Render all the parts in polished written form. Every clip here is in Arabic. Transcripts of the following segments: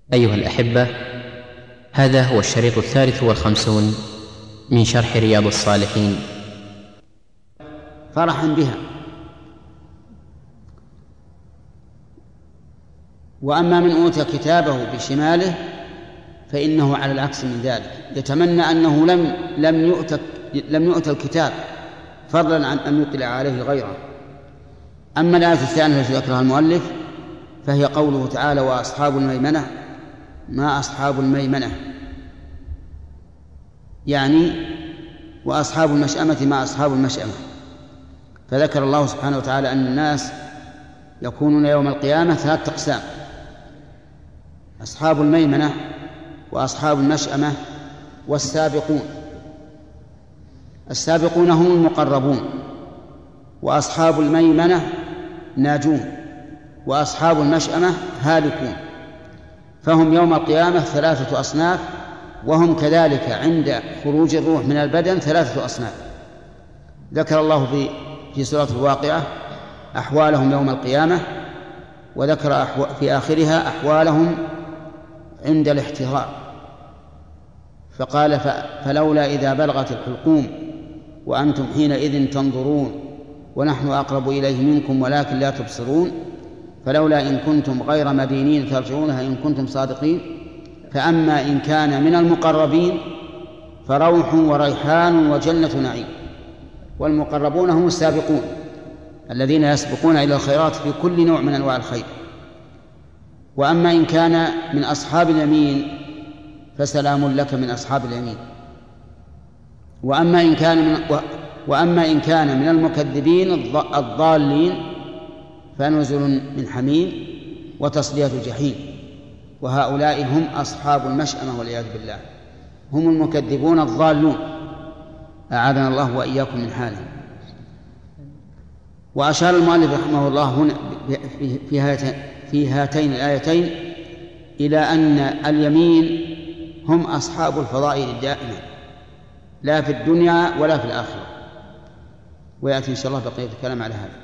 أيها الأحبة، هذا هو الشريط 53 من شرح رياض الصالحين. فرحا بها. وأما من أوتى كتابه بشماله فإنه على العكس من ذلك، يتمنى أنه لم يؤت الكتاب فضلا عن أن يطلع عليه غيره. أما الآية الثانية التي ذكرها المؤلف فهي قوله تعالى: وأصحاب الميمنة ما أصحاب الميمنة، يعني وأصحاب المشأمة ما أصحاب المشأمة. فذكر الله سبحانه وتعالى أن الناس يكونون يوم القيامة 3 أقسام: أصحاب الميمنة وأصحاب المشأمة والسابقون. السابقون هم المقربون، وأصحاب الميمنة ناجون، وأصحاب المشأمة هالكون. فهم يوم القيامة 3 أصناف، وهم كذلك عند خروج الروح من البدن 3 أصناف. ذكر الله في سورة الواقعة أحوالهم يوم القيامة، وذكر في آخرها أحوالهم عند الاحتضار، فقال: فلولا إذا بلغت الحلقوم وأنتم حينئذ تنظرون ونحن أقرب إليه منكم ولكن لا تبصرون، فلولا إن كنتم غير مدينين ترجعونها إن كنتم صادقين. فأما إن كان من المقربين فروح وريحان وجنة نعيم. والمقربون هم السابقون الذين يسبقون إلى الخيرات في كل نوع من أنواع الخير. وأما إن كان من أصحاب اليمين فسلام لك من أصحاب اليمين. وأما إن كان من المكذبين الضالين فنزل من حميم وتصلية جحيم. وهؤلاء هم أصحاب المشأمة والعياذ بالله، هم المكذبون الضالون، أعاذنا الله وإياكم من حالهم. وأشار المؤلف رحمه الله هنا في هاتين الآيتين إلى أن اليمين هم أصحاب الفضائل الدائمة، لا في الدنيا ولا في الآخرة. ويأتي إن شاء الله بقية الكلام على هذا.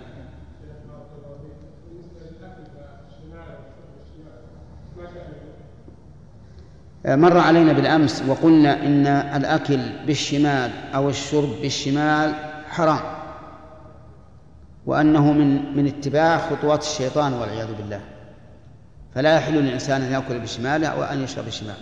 مر علينا بالأمس وقلنا إن الأكل بالشمال أو الشرب بالشمال حرام، وأنه من اتباع خطوات الشيطان والعياذ بالله، فلا يحل للإنسان أن يأكل بشماله أو أن يشرب بشماله.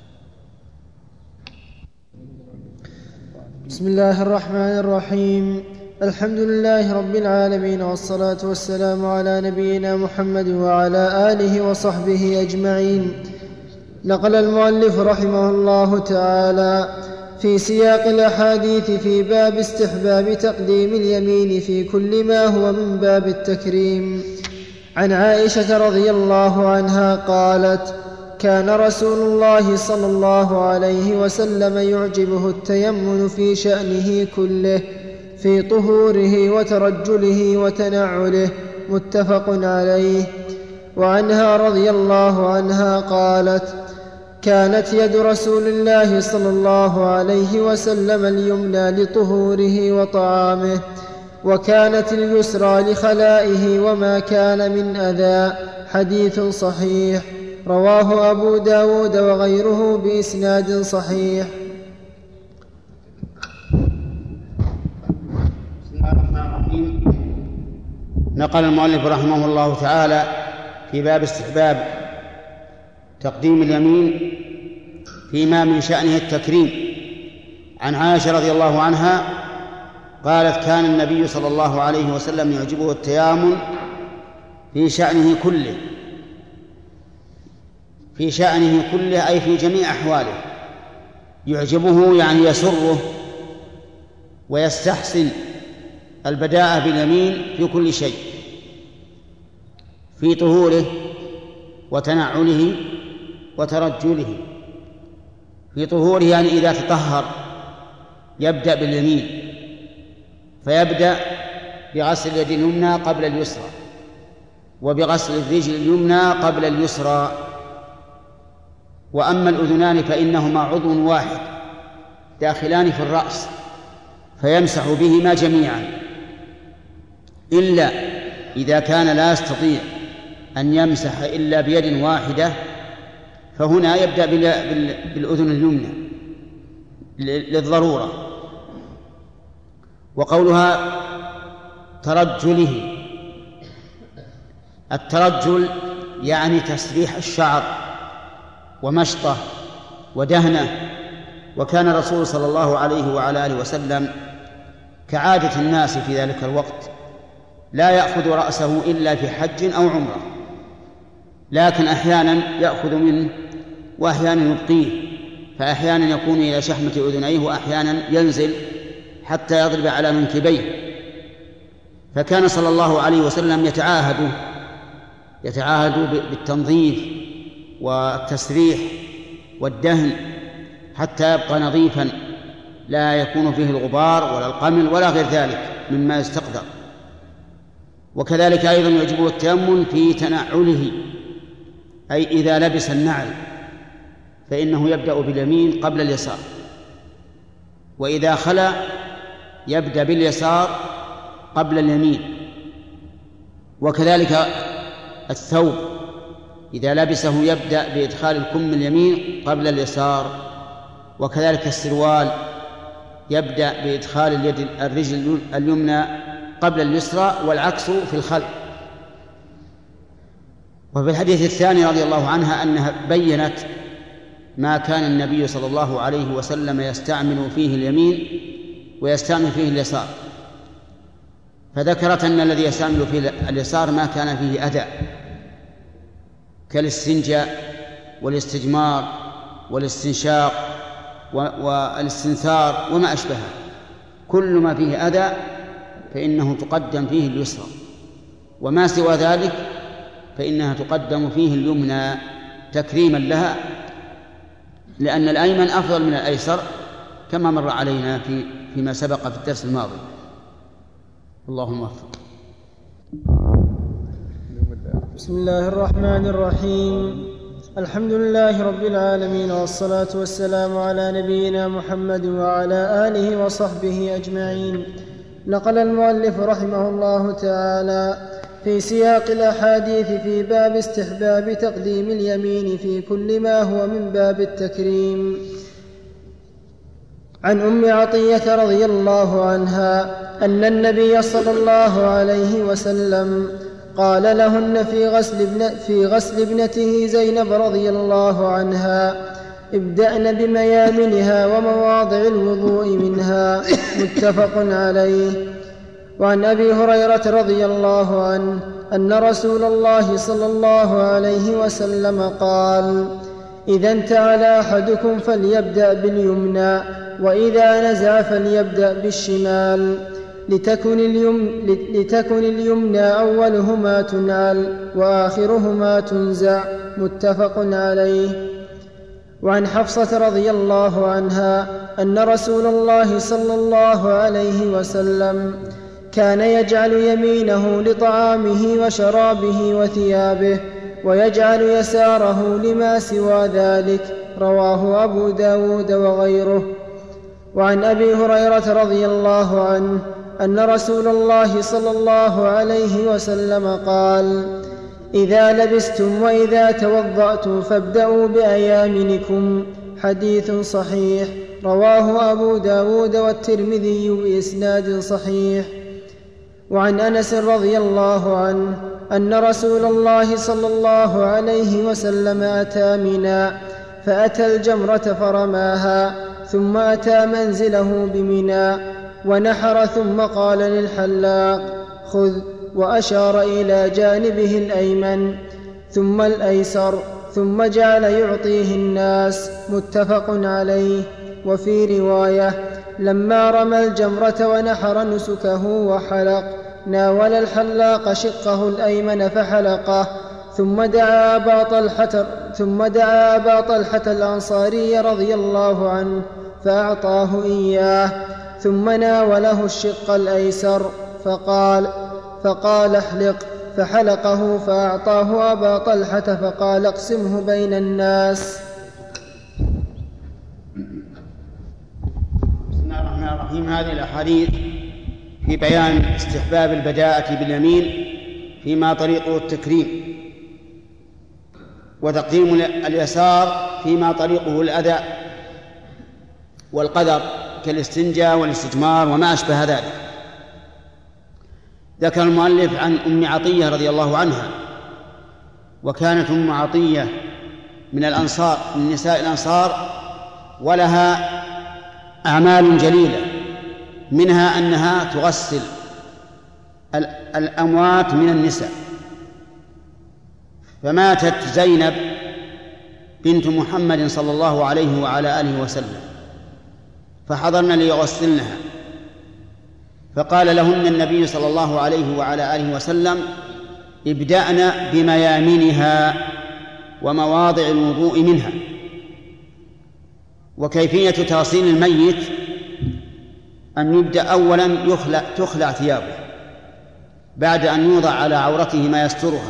بسم الله الرحمن الرحيم. الحمد لله رب العالمين، والصلاة والسلام على نبينا محمد وعلى آله وصحبه أجمعين. نقل المؤلف رحمه الله تعالى في سياق الأحاديث في باب استحباب تقديم اليمين في كل ما هو من باب التكريم عن عائشة رضي الله عنها قالت: كان رسول الله صلى الله عليه وسلم يعجبه التيمن في شأنه كله، في طهوره وترجله وتنعله، متفق عليه. وعنها رضي الله عنها قالت: كانت يد رسول الله صلى الله عليه وسلم اليمنى لطهوره وطعامه، وكانت اليسرى لخلائه وما كان من أذى. حديث صحيح رواه أبو داود وغيره بإسناد صحيح. بسم الله الرحمن الرحيم. نقل المؤلف رحمه الله تعالى في باب استحباب تقديم اليمين فيما من شأنه التكريم عن عائشة رضي الله عنها قالت: كان النبي صلى الله عليه وسلم يعجبه التيامن في شأنه كله. في شأنه كله أي في جميع أحواله. يعجبه يعني يسره ويستحسن البداءة باليمين في كل شيء، في طهوره وتنعله وترجله. في طهوره يعني إذا تطهر يبدأ باليمين، فيبدأ بغسل اليد اليمنى قبل اليسرى، وبغسل الرجل اليمنى قبل اليسرى. وأما الأذنان فإنهما عضو واحد داخلان في الرأس، فيمسح بهما جميعا، إلا إذا كان لا يستطيع أن يمسح إلا بيد واحدة فهنا يبدأ بالأذن اليمنى للضرورة. وقولها ترجله، الترجل يعني تسريح الشعر ومشطه ودهنه. وكان الرسول صلى الله عليه وعلى آله وسلم كعادة الناس في ذلك الوقت لا يأخذ رأسه إلا في حج أو عمرة، لكن أحيانا يأخذ منه وأحيانا يبقيه، فأحيانا يكون إلى شحمة أذنيه وأحيانا ينزل حتى يضرب على منكبيه. فكان صلى الله عليه وسلم يتعاهد بالتنظيف والتسريح والدهن حتى يبقى نظيفا لا يكون فيه الغبار ولا القمل ولا غير ذلك مما يستقذر. وكذلك أيضا يجب التيمم في تنعله، أي إذا لبس النعل فإنه يبدأ باليمين قبل اليسار، وإذا خلا يبدأ باليسار قبل اليمين. وكذلك الثوب إذا لبسه يبدأ بإدخال الكم اليمين قبل اليسار، وكذلك السروال يبدأ بإدخال الرجل اليمنى قبل اليسرى، والعكس في الخلق. وفي الحديث الثاني رضي الله عنها أنها بيّنت ما كان النبي صلى الله عليه وسلم يستعمل فيه اليمين ويستعمل فيه اليسار، فذكرت أن الذي يستعمل فيه اليسار ما كان فيه أذى كالاستنجاء والاستجمار والاستنشاق والاستنثار وما أشبهه، كل ما فيه أذى فإنه تقدم فيه اليسرى، وما سوى ذلك فإنها تقدم فيه اليمنى تكريما لها، لأن الأيمن أفضل من الأيسر كما مر علينا فيما سبق في الدرس الماضي. اللهم وفق. بسم الله الرحمن الرحيم. الحمد لله رب العالمين، والصلاة والسلام على نبينا محمد وعلى آله وصحبه أجمعين. نقل المؤلف رحمه الله تعالى في سياق الأحاديث في باب استحباب تقديم اليمين في كل ما هو من باب التكريم عن أم عطية رضي الله عنها أن النبي صلى الله عليه وسلم قال لهن في غسل ابنته زينب رضي الله عنها: ابدأن بميامنها ومواضع الوضوء منها. متفق عليه. وعن أبي هريرة رضي الله عنه أن رسول الله صلى الله عليه وسلم قال: إذا انتعل أحدكم فليبدأ باليمنى، وإذا نزع فليبدأ بالشمال، لتكن اليمنى أولهما تنعل وآخرهما تنزع. متفق عليه. وعن حفصة رضي الله عنها أن رسول الله صلى الله عليه وسلم كان يجعل يمينه لطعامه وشرابه وثيابه، ويجعل يساره لما سوى ذلك. رواه أبو داود وغيره. وعن أبي هريرة رضي الله عنه أن رسول الله صلى الله عليه وسلم قال: إذا لبستم وإذا توضأتم فابدأوا بأيامنكم. حديث صحيح. رواه أبو داود والترمذي بإسناد صحيح. وعن أنس رضي الله عنه أن رسول الله صلى الله عليه وسلم أتى منى فأتى الجمرة فرماها، ثم أتى منزله بمنى ونحر، ثم قال للحلاق: خذ، وأشار إلى جانبه الأيمن ثم الأيسر، ثم جعل يعطيه الناس. متفق عليه. وفي رواية: لما رمى الجمرة ونحر نسكه وحلق، ناول الحلاق شقه الأيمن فحلقه، ثم دعا أبا طلحة الأنصاري رضي الله عنه فأعطاه إياه، ثم ناوله الشق الأيسر فقال: احلق، فحلقه، فأعطاه أبا طلحة فقال: اقسمه بين الناس. بسم الله الرحمن الرحيم. هذه الأحاديث في بيان استحباب البداءة باليمين فيما طريقه التكريم، وتقديم اليسار فيما طريقه الأذى والقدر كالاستنجاء والاستجمار وما أشبه ذلك. ذكر المؤلف عن أم عطية رضي الله عنها، وكانت أم عطية من الأنصار، من نساء الأنصار، ولها أعمال جليلة، منها أنها تغسل الأموات من النساء. فماتت زينب بنت محمد صلى الله عليه وعلى آله وسلم، فحضرن ليغسلنها، فقال لهن النبي صلى الله عليه وعلى آله وسلم: ابدأن بميامنها ومواضع الوضوء منها. وكيفية تغسيل الميت أن يبدأ أولا تخلع ثيابه بعد أن يوضع على عورته ما يسترها،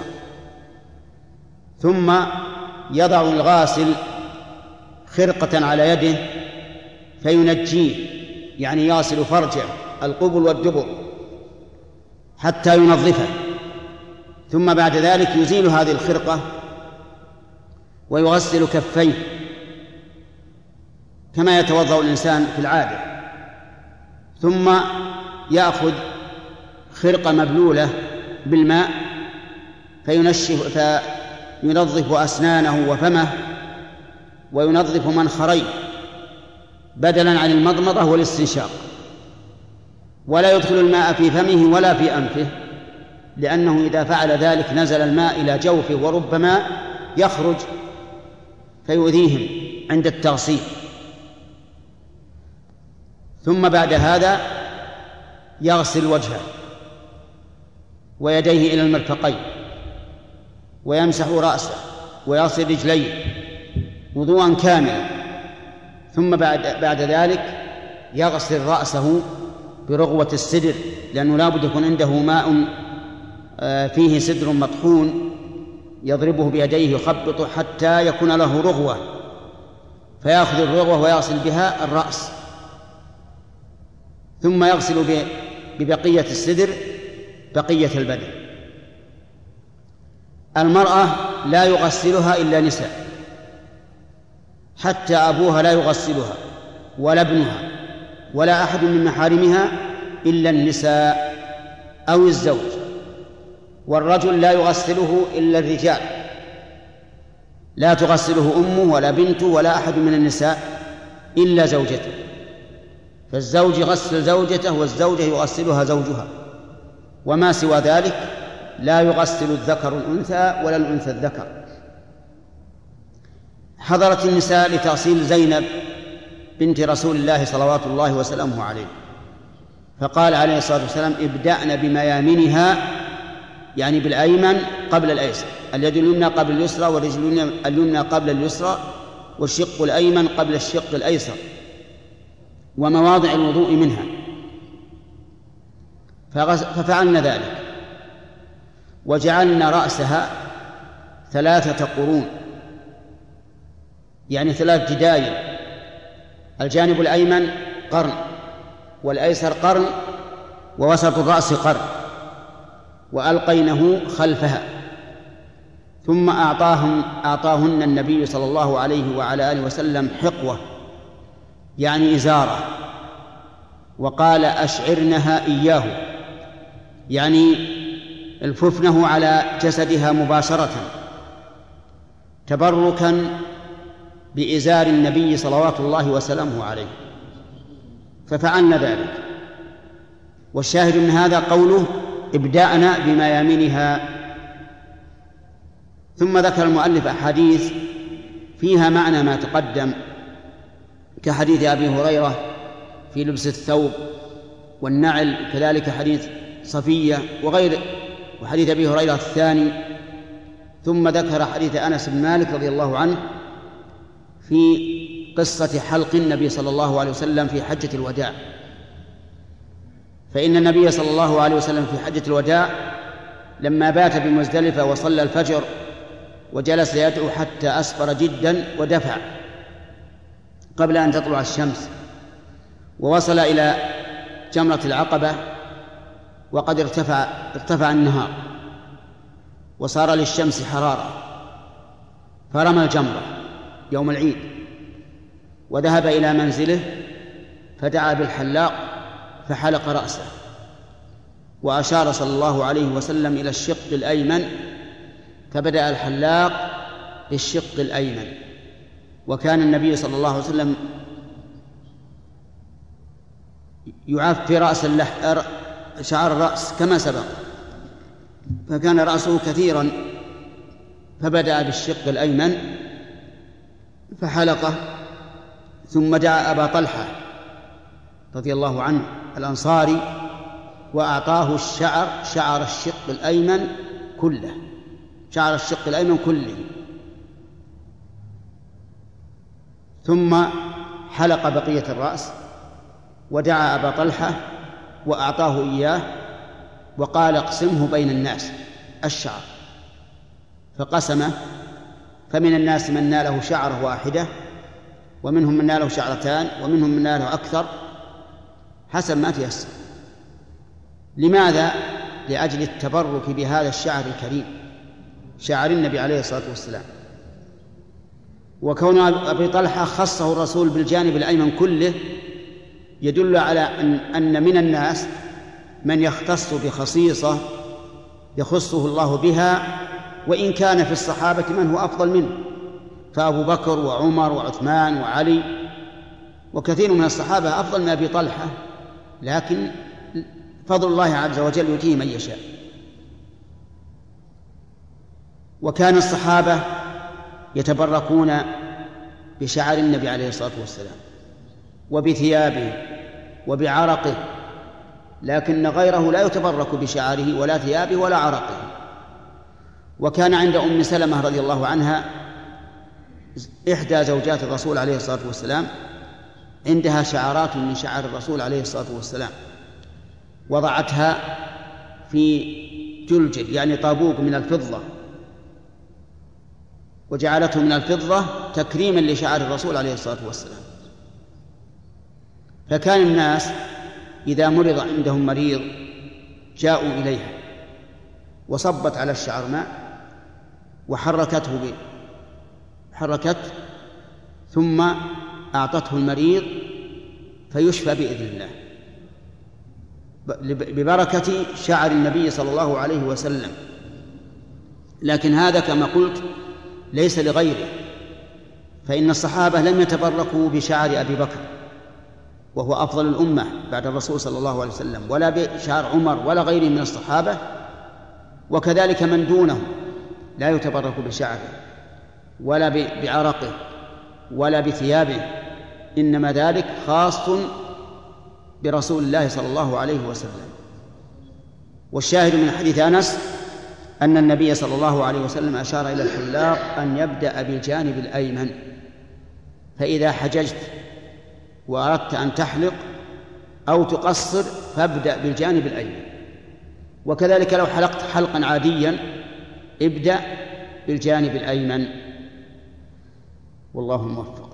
ثم يضع الغاسل خرقة على يده فينجيه، يعني يغسل فرجه القبل والدبر حتى ينظفه، ثم بعد ذلك يزيل هذه الخرقة ويغسل كفيه كما يتوضأ الإنسان في العادة، ثم يأخذ خرقة مبلولة بالماء فينظف أسنانه وفمه وينظف منخريه بدلا عن المضمضة والاستنشاق، ولا يدخل الماء في فمه ولا في أنفه، لأنه إذا فعل ذلك نزل الماء إلى جوفه وربما يخرج فيؤذيهم عند التغسيل. ثم بعد هذا يغسل وجهه ويديه إلى المرفقين ويمسح رأسه ويغسل رجليه وضوءا كاملا، ثم بعد ذلك يغسل رأسه برغوة السدر، لأنه لا بد يكون عنده ماء فيه سدر مطحون يضربه بيديه يخبطه حتى يكون له رغوة، فيأخذ الرغوة ويغسل بها الرأس، ثم يغسل ببقية السدر بقية البدن. المرأة لا يغسلها إلا نساء، حتى أبوها لا يغسلها ولا ابنها ولا أحد من محارمها إلا النساء أو الزوج. والرجل لا يغسله إلا الرجال، لا تغسله أمه ولا بنته ولا أحد من النساء إلا زوجته، فالزوج يغسل زوجته والزوجة يغسلها زوجها، وما سوى ذلك لا يغسل الذكر الأنثى ولا الأنثى الذكر. حضرت النساء لتغسيل زينب بنت رسول الله صلوات الله وسلامه عليه، فقال عليه الصلاة والسلام: ابدأن بميامنها، يعني بالأيمن قبل الأيسر، اليد اليمنى قبل اليسرى والرجل اليمنى قبل اليسرى والشق الأيمن قبل الشق الأيسر، ومواضع الوضوء منها. ففعلنا ذلك، وجعلنا رأسها 3 قرون، يعني 3 جدايل، الجانب الأيمن قرن والأيسر قرن ووسط الرأس قرن، وألقينه خلفها. ثم أعطاهن النبي صلى الله عليه وعلى آله وسلم حقوة، يعني إزارة، وقال: أشعرنها إياه، يعني الففنه على جسدها مباشرة تبركا بإزار النبي صلوات الله وسلامه عليه. ففعلنا ذلك. والشاهد من هذا قوله: ابدأنا بميامنها. ثم ذكر المؤلف أحاديث فيها معنى ما تقدم، كحديث أبي هريرة في لبس الثوب والنعل، كذلك حديث صفية وغيره، وحديث أبي هريرة الثاني. ثم ذكر حديث أنس بن مالك رضي الله عنه في قصة حلق النبي صلى الله عليه وسلم في حجة الوداع، فإن النبي صلى الله عليه وسلم في حجة الوداع لما بات بمزدلفة وصلى الفجر وجلس يدعو حتى أسفر جدا ودفع قبل أن تطلع الشمس، ووصل إلى جمرة العقبة وقد ارتفع النهار وصار للشمس حرارة، فرمى الجمرة يوم العيد وذهب إلى منزله فدعا بالحلاق فحلق رأسه، وأشار صلى الله عليه وسلم إلى الشق الأيمن، فبدأ الحلاق بالشق الأيمن. وكان النبي صلى الله عليه وسلم يعفي رأس شعر الرأس كما سبق، فكان رأسه كثيرا، فبدأ بالشق الأيمن فحلقه، ثم دعا أبا طلحة رضي الله عنه الأنصاري وأعطاه شعر الشق الأيمن كله، شعر الشق الأيمن كله، ثم حلق بقية الرأس ودعا أبا طلحة وأعطاه إياه وقال اقسمه بين الناس الشعر، فقسمه، فمن الناس من ناله شعرة واحدة، ومنهم من ناله شعرتان، ومنهم من ناله أكثر، حسب ما تيسر. لماذا؟ لأجل التبرك بهذا الشعر الكريم، شعر النبي عليه الصلاة والسلام. وكون أبي طلحة خصه الرسول بالجانب الأيمن كله يدل على أن من الناس من يختص بخصيصة يخصه الله بها، وإن كان في الصحابة من هو أفضل منه، فأبو بكر وعمر وعثمان وعلي وكثير من الصحابة أفضل من أبي طلحة، لكن فضل الله عز وجل يؤتيه من يشاء. وكان الصحابة يتبركون بشعر النبي عليه الصلاة والسلام وبثيابه وبعرقه، لكن غيره لا يتبرك بشعره ولا ثيابه ولا عرقه. وكان عند أم سلمة رضي الله عنها إحدى زوجات الرسول عليه الصلاة والسلام عندها شعرات من شعر الرسول عليه الصلاة والسلام، وضعتها في جلجل يعني طابوق من الفضة، وجعلته من الفضة تكريما لشعر الرسول عليه الصلاة والسلام. فكان الناس إذا مرض عندهم مريض جاءوا إليها وصبت على الشعر ماء وحركته ثم أعطته المريض فيشفى بإذن الله ببركة شعر النبي صلى الله عليه وسلم. لكن هذا كما قلت ليس لغيره، فإن الصحابة لم يتبركوا بشعر أبي بكر وهو أفضل الأمة بعد الرسول صلى الله عليه وسلم، ولا بشعر عمر ولا غيره من الصحابة، وكذلك من دونه لا يتبرك بشعره ولا بعرقه ولا بثيابه، إنما ذلك خاص برسول الله صلى الله عليه وسلم. والشاهد من حديث أنس أن النبي صلى الله عليه وسلم أشار إلى الحلاق أن يبدأ بالجانب الأيمن، فإذا حججت وأردت أن تحلق أو تقصر فابدأ بالجانب الأيمن، وكذلك لو حلقت حلقا عاديا ابدأ بالجانب الأيمن، والله الموفق.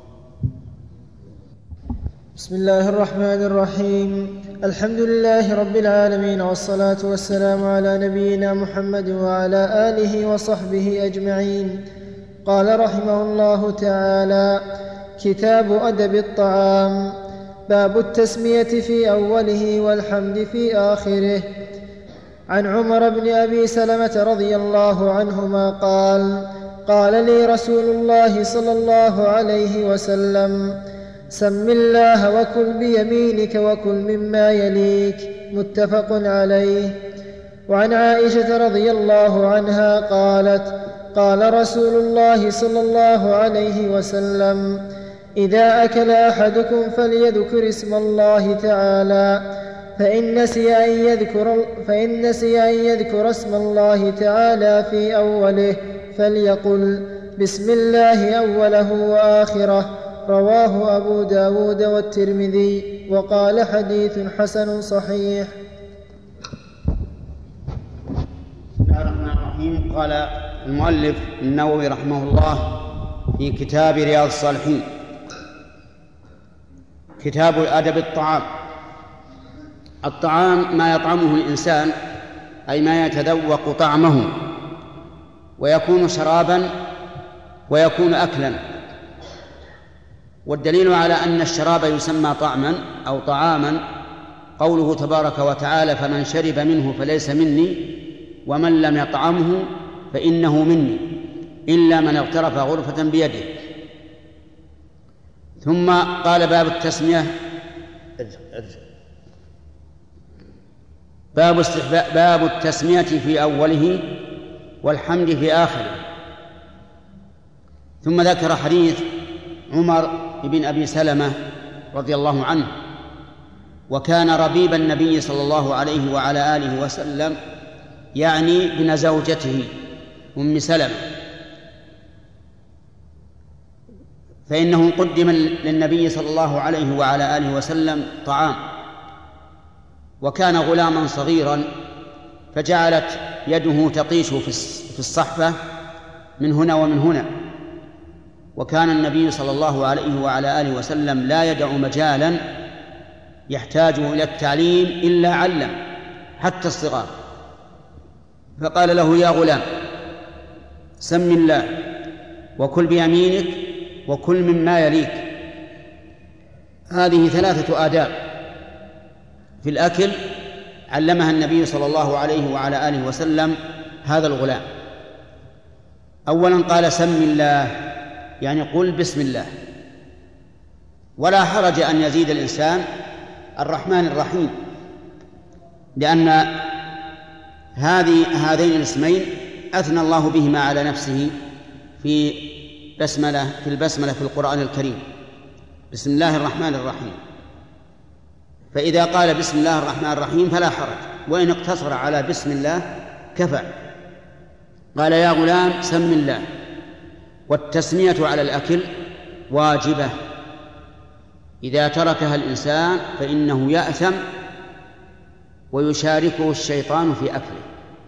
بسم الله الرحمن الرحيم. الحمد لله رب العالمين، والصلاة والسلام على نبينا محمد وعلى آله وصحبه أجمعين. قال رحمه الله تعالى: كتاب أدب الطعام. باب التسمية في أوله والحمد في آخره. عن عمر بن أبي سلمة رضي الله عنهما قال: قال لي رسول الله صلى الله عليه وسلم: سم الله وكل بيمينك وكل مما يليك. متفق عليه. وعن عائشة رضي الله عنها قالت: قال رسول الله صلى الله عليه وسلم: إذا أكل أحدكم فليذكر اسم الله تعالى، فإن نسي أن يذكر اسم الله تعالى في أوله فليقل بسم الله أوله وآخره. رواه أبو داود والترمذي، وقال حديث حسن صحيح. بسم الله الرحمن الرحيم. قال المؤلف النووي رحمه الله في كتاب رياض الصالحين: كتاب أدب الطعام. الطعام ما يطعمه الإنسان، أي ما يتذوق طعمه، ويكون شرابا ويكون أكلا. والدليل على أن الشراب يسمى طعما أو طعاما قوله تبارك وتعالى: فمن شرب منه فليس مني ومن لم يطعمه فإنه مني إلا من اغترف غرفة بيده. ثم قال: باب التسمية في أوله والحمد في آخره. ثم ذكر حديث عمر بن أبي سلمة رضي الله عنه، وكان ربيب النبي صلى الله عليه وعلى آله وسلم، يعني ابن زوجته أم سلمة، فإنه قدم للنبي صلى الله عليه وعلى آله وسلم طعام، وكان غلاما صغيرا، فجعلت يده تطيش في الصحفة من هنا ومن هنا. وكان النبي صلى الله عليه وعلى آله وسلم لا يدع مجالا يحتاج إلى التعليم إلا علم حتى الصغار، فقال له: يا غلام، سم الله وكل بيمينك وكل مما يليك. هذه 3 آداب في الأكل علمها النبي صلى الله عليه وعلى آله وسلم هذا الغلام. أولا قال: سم الله، يعني قل بسم الله. ولا حرج أن يزيد الإنسان الرحمن الرحيم، لأن هذين الاسمين أثنى الله بهما على نفسه في البسملة في القرآن الكريم: بسم الله الرحمن الرحيم. فإذا قال بسم الله الرحمن الرحيم فلا حرج، وإن اقتصر على بسم الله كفى. قال: يا غلام، سم الله. والتسمية على الأكل واجبة، إذا تركها الإنسان فإنه يأثم ويشاركه الشيطان في أكله.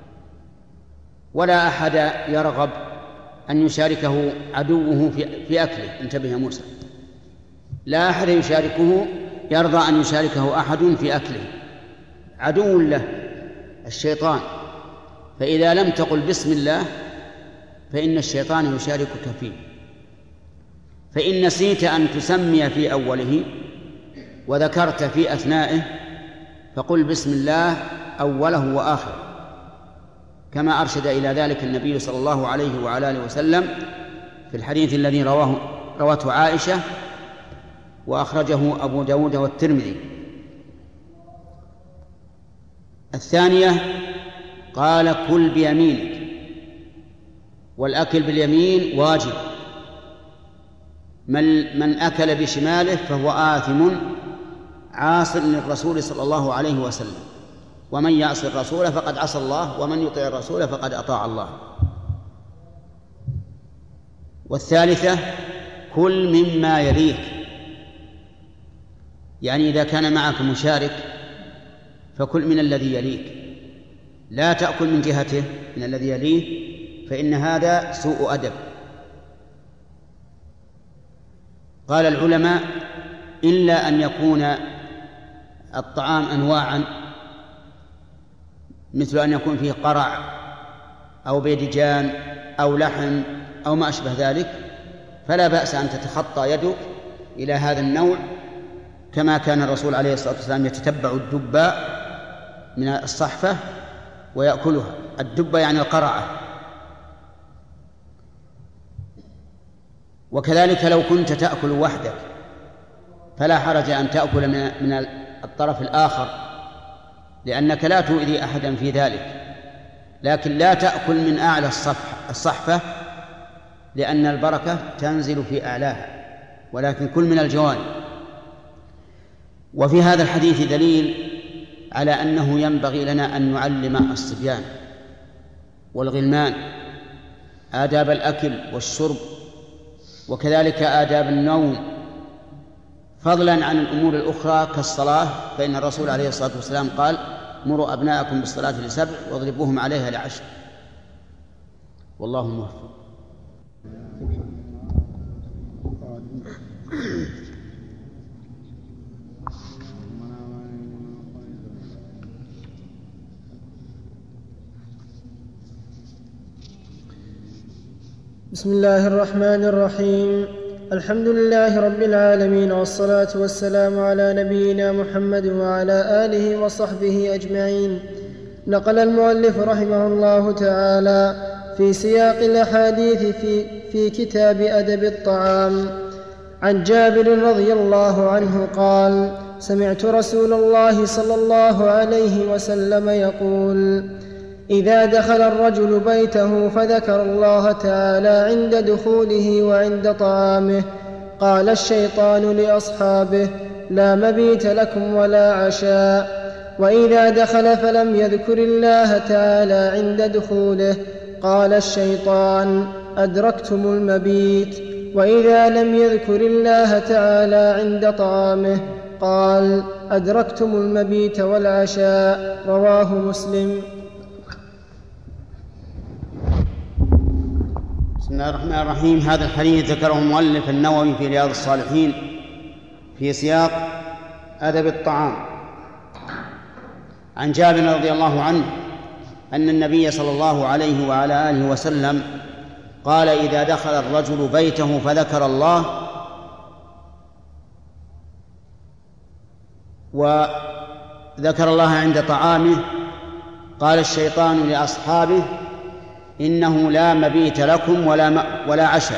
ولا أحد يرغب أن يشاركه عدوه في أكله. انتبه يا موسى، لا أحد يرضى أن يشاركه أحد في أكله، عدو له الشيطان. فإذا لم تقل بسم الله فإن الشيطان يشاركك فيه. فإن نسيت أن تسمي في أوله وذكرت في أثنائه فقل بسم الله أوله وآخره، كما أرشد إلى ذلك النبي صلى الله عليه وعلى آله وسلم في الحديث الذي روته عائشة وأخرجه أبو داود والترمذي. الثانية قال: كل بيمينك. والأكل باليمين واجب، من أكل بشماله فهو آثم عاص للرسول صلى الله عليه وسلم، ومن يعص الرسول فقد عصى الله، ومن يطع الرسول فقد أطاع الله. والثالثة: كل مما يليك، يعني إذا كان معك مشارك فكل من الذي يليك، لا تأكل من جهته من الذي يليه، فإن هذا سوء أدب. قال العلماء: إلا أن يكون الطعام أنواعا، مثل أن يكون فيه قرع أو بيدجان أو لحم أو ما أشبه ذلك، فلا بأس أن تتخطى يدك إلى هذا النوع، كما كان الرسول عليه الصلاة والسلام يتتبع الدباء من الصحفة ويأكلها. الدبة يعني القرعة. وكذلك لو كنت تأكل وحدك فلا حرج أن تأكل من الطرف الآخر، لأنك لا تؤذي أحدا في ذلك، لكن لا تأكل من أعلى الصحفة لأن البركة تنزل في أعلاها، ولكن كل من الجوانب. وفي هذا الحديث دليل على أنه ينبغي لنا أن نعلم الصبيان والغلمان آداب الأكل والشرب، وكذلك آداب النوم، فضلا عن الأمور الأخرى كالصلاة، فإن الرسول عليه الصلاة والسلام قال: مروا أبناءكم بالصلاة ل7 واضربوهم عليها ل10. والله موفق. بسم الله الرحمن الرحيم. الحمد لله رب العالمين، والصلاة والسلام على نبينا محمد وعلى آله وصحبه أجمعين. نقل المؤلف رحمه الله تعالى في سياق الأحاديث في كتاب أدب الطعام عن جابر رضي الله عنه قال: سمعت رسول الله صلى الله عليه وسلم يقول: إذا دخل الرجل بيته فذكر الله تعالى عند دخوله وعند طعامه قال الشيطان لأصحابه: لا مبيت لكم ولا عشاء. وإذا دخل فلم يذكر الله تعالى عند دخوله قال الشيطان: أدركتم المبيت. وإذا لم يذكر الله تعالى عند طعامه قال: أدركتم المبيت والعشاء. رواه مسلم. بسم الله الرحمن الرحيم. هذا الحديث ذكره المؤلف النووي في رياض الصالحين في سياق أدب الطعام عن جابر رضي الله عنه أن النبي صلى الله عليه وعلى آله وسلم قال: إذا دخل الرجل بيته فذكر الله وذكر الله عند طعامه قال الشيطان لأصحابه: إنه لا مبيت لكم ولا عشاء.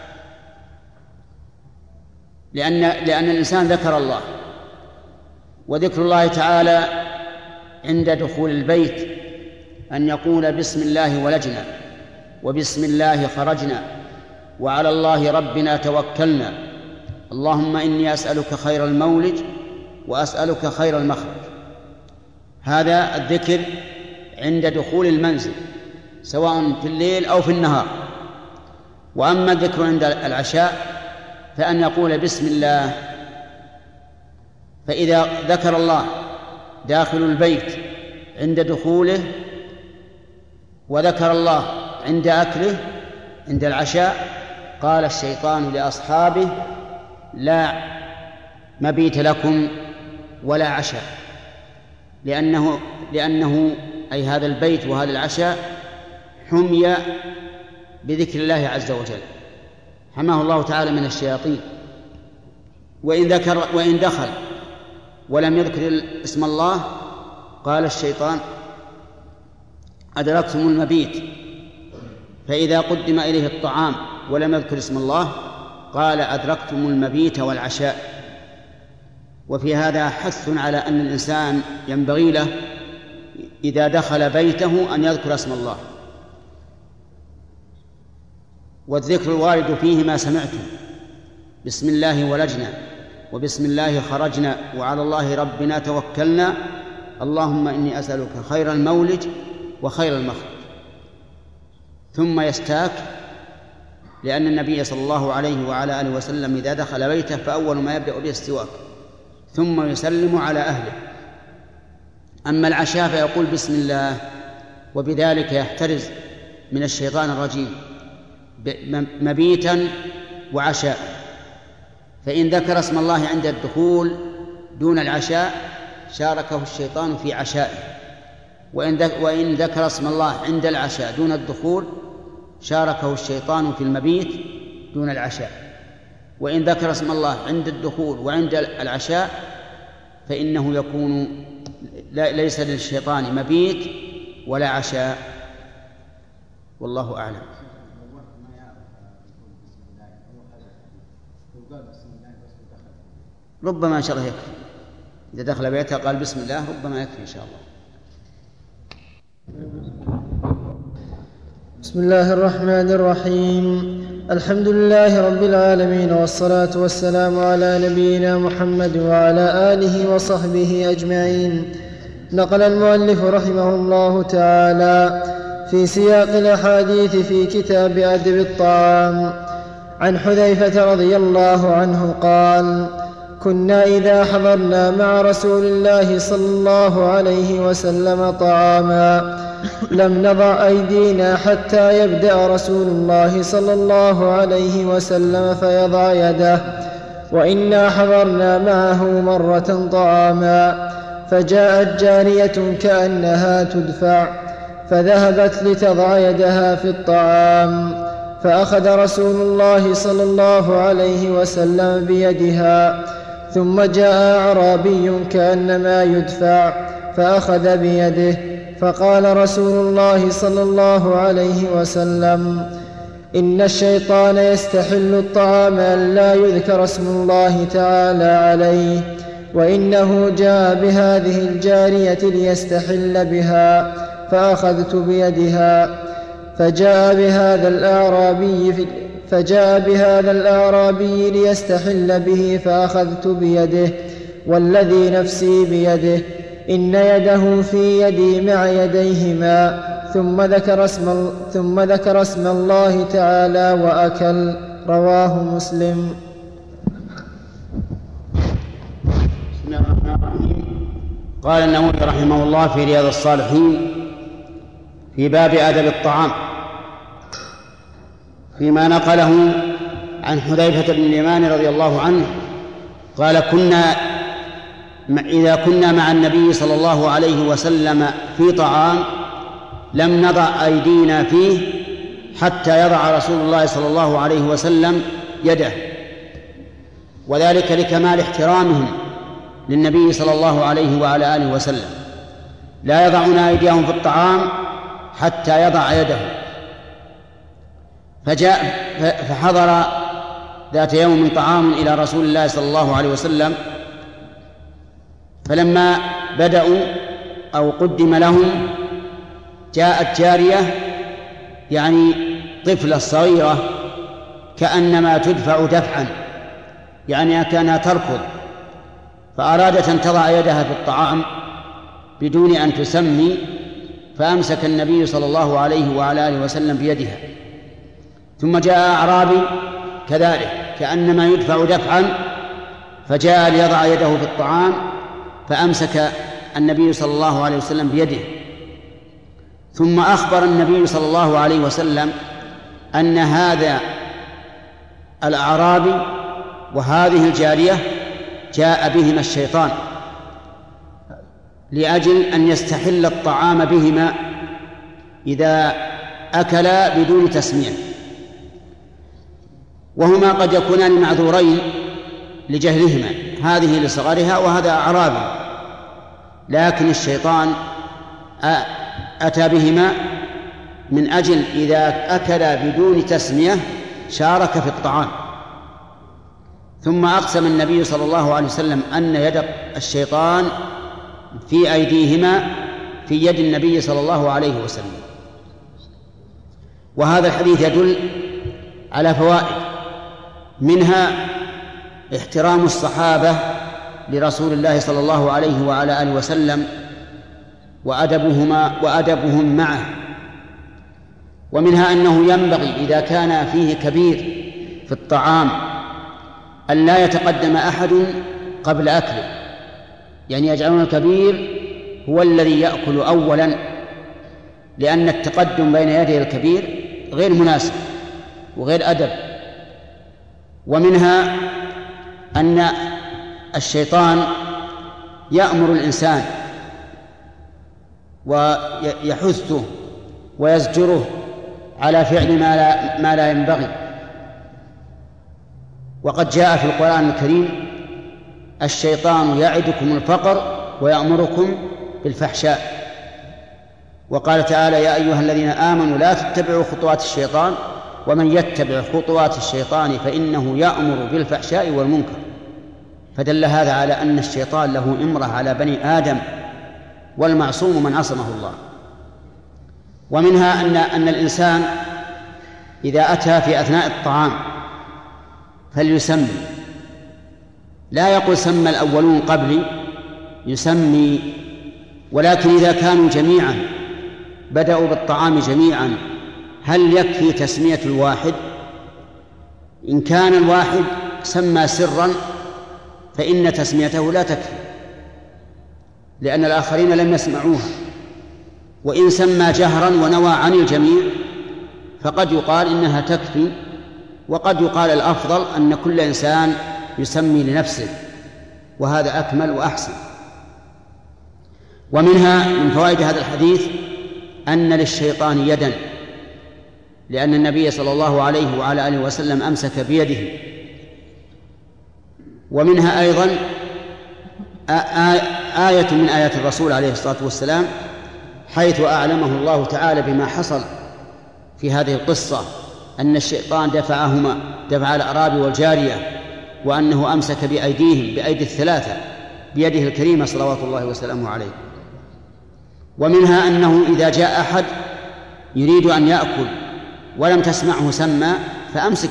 لأن الإنسان ذكر الله، وذكر الله تعالى عند دخول البيت أن يقول: بسم الله ولجنا، وبسم الله خرجنا، وعلى الله ربنا توكلنا، اللهم إني أسألك خير المولج وأسألك خير المخرج. هذا الذكر عند دخول المنزل سواء في الليل أو في النهار. وأما الذكر عند العشاء فأن يقول بسم الله. فإذا ذكر الله داخل البيت عند دخوله، وذكر الله عند أكله عند العشاء، قال الشيطان لأصحابه: لا مبيت لكم ولا عشاء. لأنه أي هذا البيت وهذا العشاء حمي بذكر الله عز وجل، حماه الله تعالى من الشياطين. وإن دخل ولم يذكر اسم الله قال الشيطان: أدركتم المبيت. فإذا قدم إليه الطعام ولم يذكر اسم الله قال: أدركتم المبيت والعشاء. وفي هذا حث على أن الإنسان ينبغي له إذا دخل بيته أن يذكر اسم الله. والذكر الوارد فيه ما سمعتم: بسم الله ولجنا، وبسم الله خرجنا، وعلى الله ربنا توكلنا، اللهم إني أسألك خير المولج وخير المخرج. ثم يستاك، لأن النبي صلى الله عليه وعلى آله وسلم إذا دخل بيته فأول ما يبدأ به السواك، ثم يسلم على أهله. أما العشاء فيقول بسم الله، وبذلك يحترز من الشيطان الرجيم مبيتا وعشاء. فإن ذكر اسم الله عند الدخول دون العشاء شاركه الشيطان في عشائه، وإن ذكر اسم الله عند العشاء دون الدخول شاركه الشيطان في المبيت دون العشاء. وإن ذكر اسم الله عند الدخول وعند العشاء فإنه يكون ليس للشيطان مبيت ولا عشاء، والله أعلم. ربما إن شاء الله يكفي، إذا دخل بيته قال بسم الله ربما يكفي إن شاء الله. بسم الله الرحمن الرحيم. الحمد لله رب العالمين، والصلاة والسلام على نبينا محمد وعلى آله وصحبه أجمعين. نقل المؤلف رحمه الله تعالى في سياق الأحاديث في كتاب أدب الطعام عن حذيفة رضي الله عنه قال: كنا إذا حضرنا مع رسول الله صلى الله عليه وسلم طعاما لم نضع أيدينا حتى يبدأ رسول الله صلى الله عليه وسلم فيضع يده، وإنا حضرنا معه مرة طعاما فجاءت جارية كأنها تدفع فذهبت لتضع يدها في الطعام فأخذ رسول الله صلى الله عليه وسلم بيدها، ثم جاء أعرابي كأنما يدفع فأخذ بيده، فقال رسول الله صلى الله عليه وسلم: إن الشيطان يستحل الطعام أن لا يذكر اسم الله تعالى عليه، وإنه جاء بهذه الجارية ليستحل بها فأخذت بيدها، فجاء بهذا الأعرابي ليستحل به فأخذت بيده، والذي نفسي بيده إن يده في يدي مع يديهما، ثم ذكر اسم الله تعالى وأكل. رواه مسلم. بسم الله الرحمن الرحيم. قال النووي رحمه الله في رياض الصالحين في باب أدب الطعام فيما نقله عن حذيفة بن اليمان رضي الله عنه قال: إذا كنا مع النبي صلى الله عليه وسلم في طعام لم نضع أيدينا فيه حتى يضع رسول الله صلى الله عليه وسلم يده، وذلك لكمال احترامهم للنبي صلى الله عليه وعلى آله وسلم، لا يضعون أيديهم في الطعام حتى يضع يده. فحضر ذات يوم طعام إلى رسول الله صلى الله عليه وسلم، فلما بدأوا أو قدم لهم جاءت جارية يعني طفلة صغيرة كأنما تدفع دفعا، يعني كانها تركض، فأرادت أن تضع يدها في الطعام بدون أن تسمي، فأمسك النبي صلى الله عليه وعلى آله وسلم بيدها. ثم جاء أعرابي كذلك كأنما يدفع دفعا، فجاء ليضع يده في الطعام فأمسك النبي صلى الله عليه وسلم بيده. ثم أخبر النبي صلى الله عليه وسلم أن هذا الأعرابي وهذه الجارية جاء بهما الشيطان لأجل أن يستحل الطعام بهما إذا أكلا بدون تسمية، وهما قد يكونان معذورين لجهلهما، هذه لصغرها وهذا أعرابي، لكن الشيطان أتى بهما من أجل إذا أكلا بدون تسمية شارك في الطعام. ثم أقسم النبي صلى الله عليه وسلم أن يد الشيطان في أيديهما في يد النبي صلى الله عليه وسلم. وهذا الحديث يدل على فوائد، منها احترام الصحابة لرسول الله صلى الله عليه وعلى آله وسلم وأدبهم معه، ومنها أنه ينبغي إذا كان فيه كبير في الطعام أن لا يتقدم أحد قبل أكله، يعني يجعلون الكبير هو الذي يأكل أولا، لأن التقدم بين يدي الكبير غير مناسب وغير أدب. ومنها أن الشيطان يأمر الإنسان ويحثه ويزجره على فعل ما لا ينبغي. وقد جاء في القرآن الكريم: الشيطان يعدكم الفقر ويأمركم بالفحشاء. وقال تعالى: يا أيها الذين آمنوا لا تتبعوا خطوات الشيطان ومن يتبع خطوات الشيطان فإنه يأمر بالفحشاء والمنكر. فدل هذا على أن الشيطان له إمرة على بني آدم، والمعصوم من عصمه الله. ومنها أن الإنسان إذا أتى في أثناء الطعام فليسمي، لا يقول سمى الأولون قبلي، يسمي. ولكن إذا كانوا جميعا بدأوا بالطعام جميعا هل يكفي تسمية الواحد؟ إن كان الواحد سمى سرا فإن تسميته لا تكفي، لأن الآخرين لم يسمعوها. وإن سمى جهرا ونوى عن الجميع فقد يقال إنها تكفي، وقد يقال الأفضل أن كل إنسان يسمي لنفسه، وهذا أكمل وأحسن. ومنها من فوائد هذا الحديث أن للشيطان يدا، لأن النبي صلى الله عليه وعلى آله وسلم أمسك بيده. ومنها أيضا آية من آيات الرسول عليه الصلاة والسلام حيث أعلمه الله تعالى بما حصل في هذه القصة، أن الشيطان دفع الأعرابي والجارية، وأنه أمسك بأيديهم بأيدي الثلاثة بيده الكريمة صلوات الله وسلامه عليه. ومنها أنه إذا جاء أحد يريد أن يأكل ولم تسمعه سمى فأمسك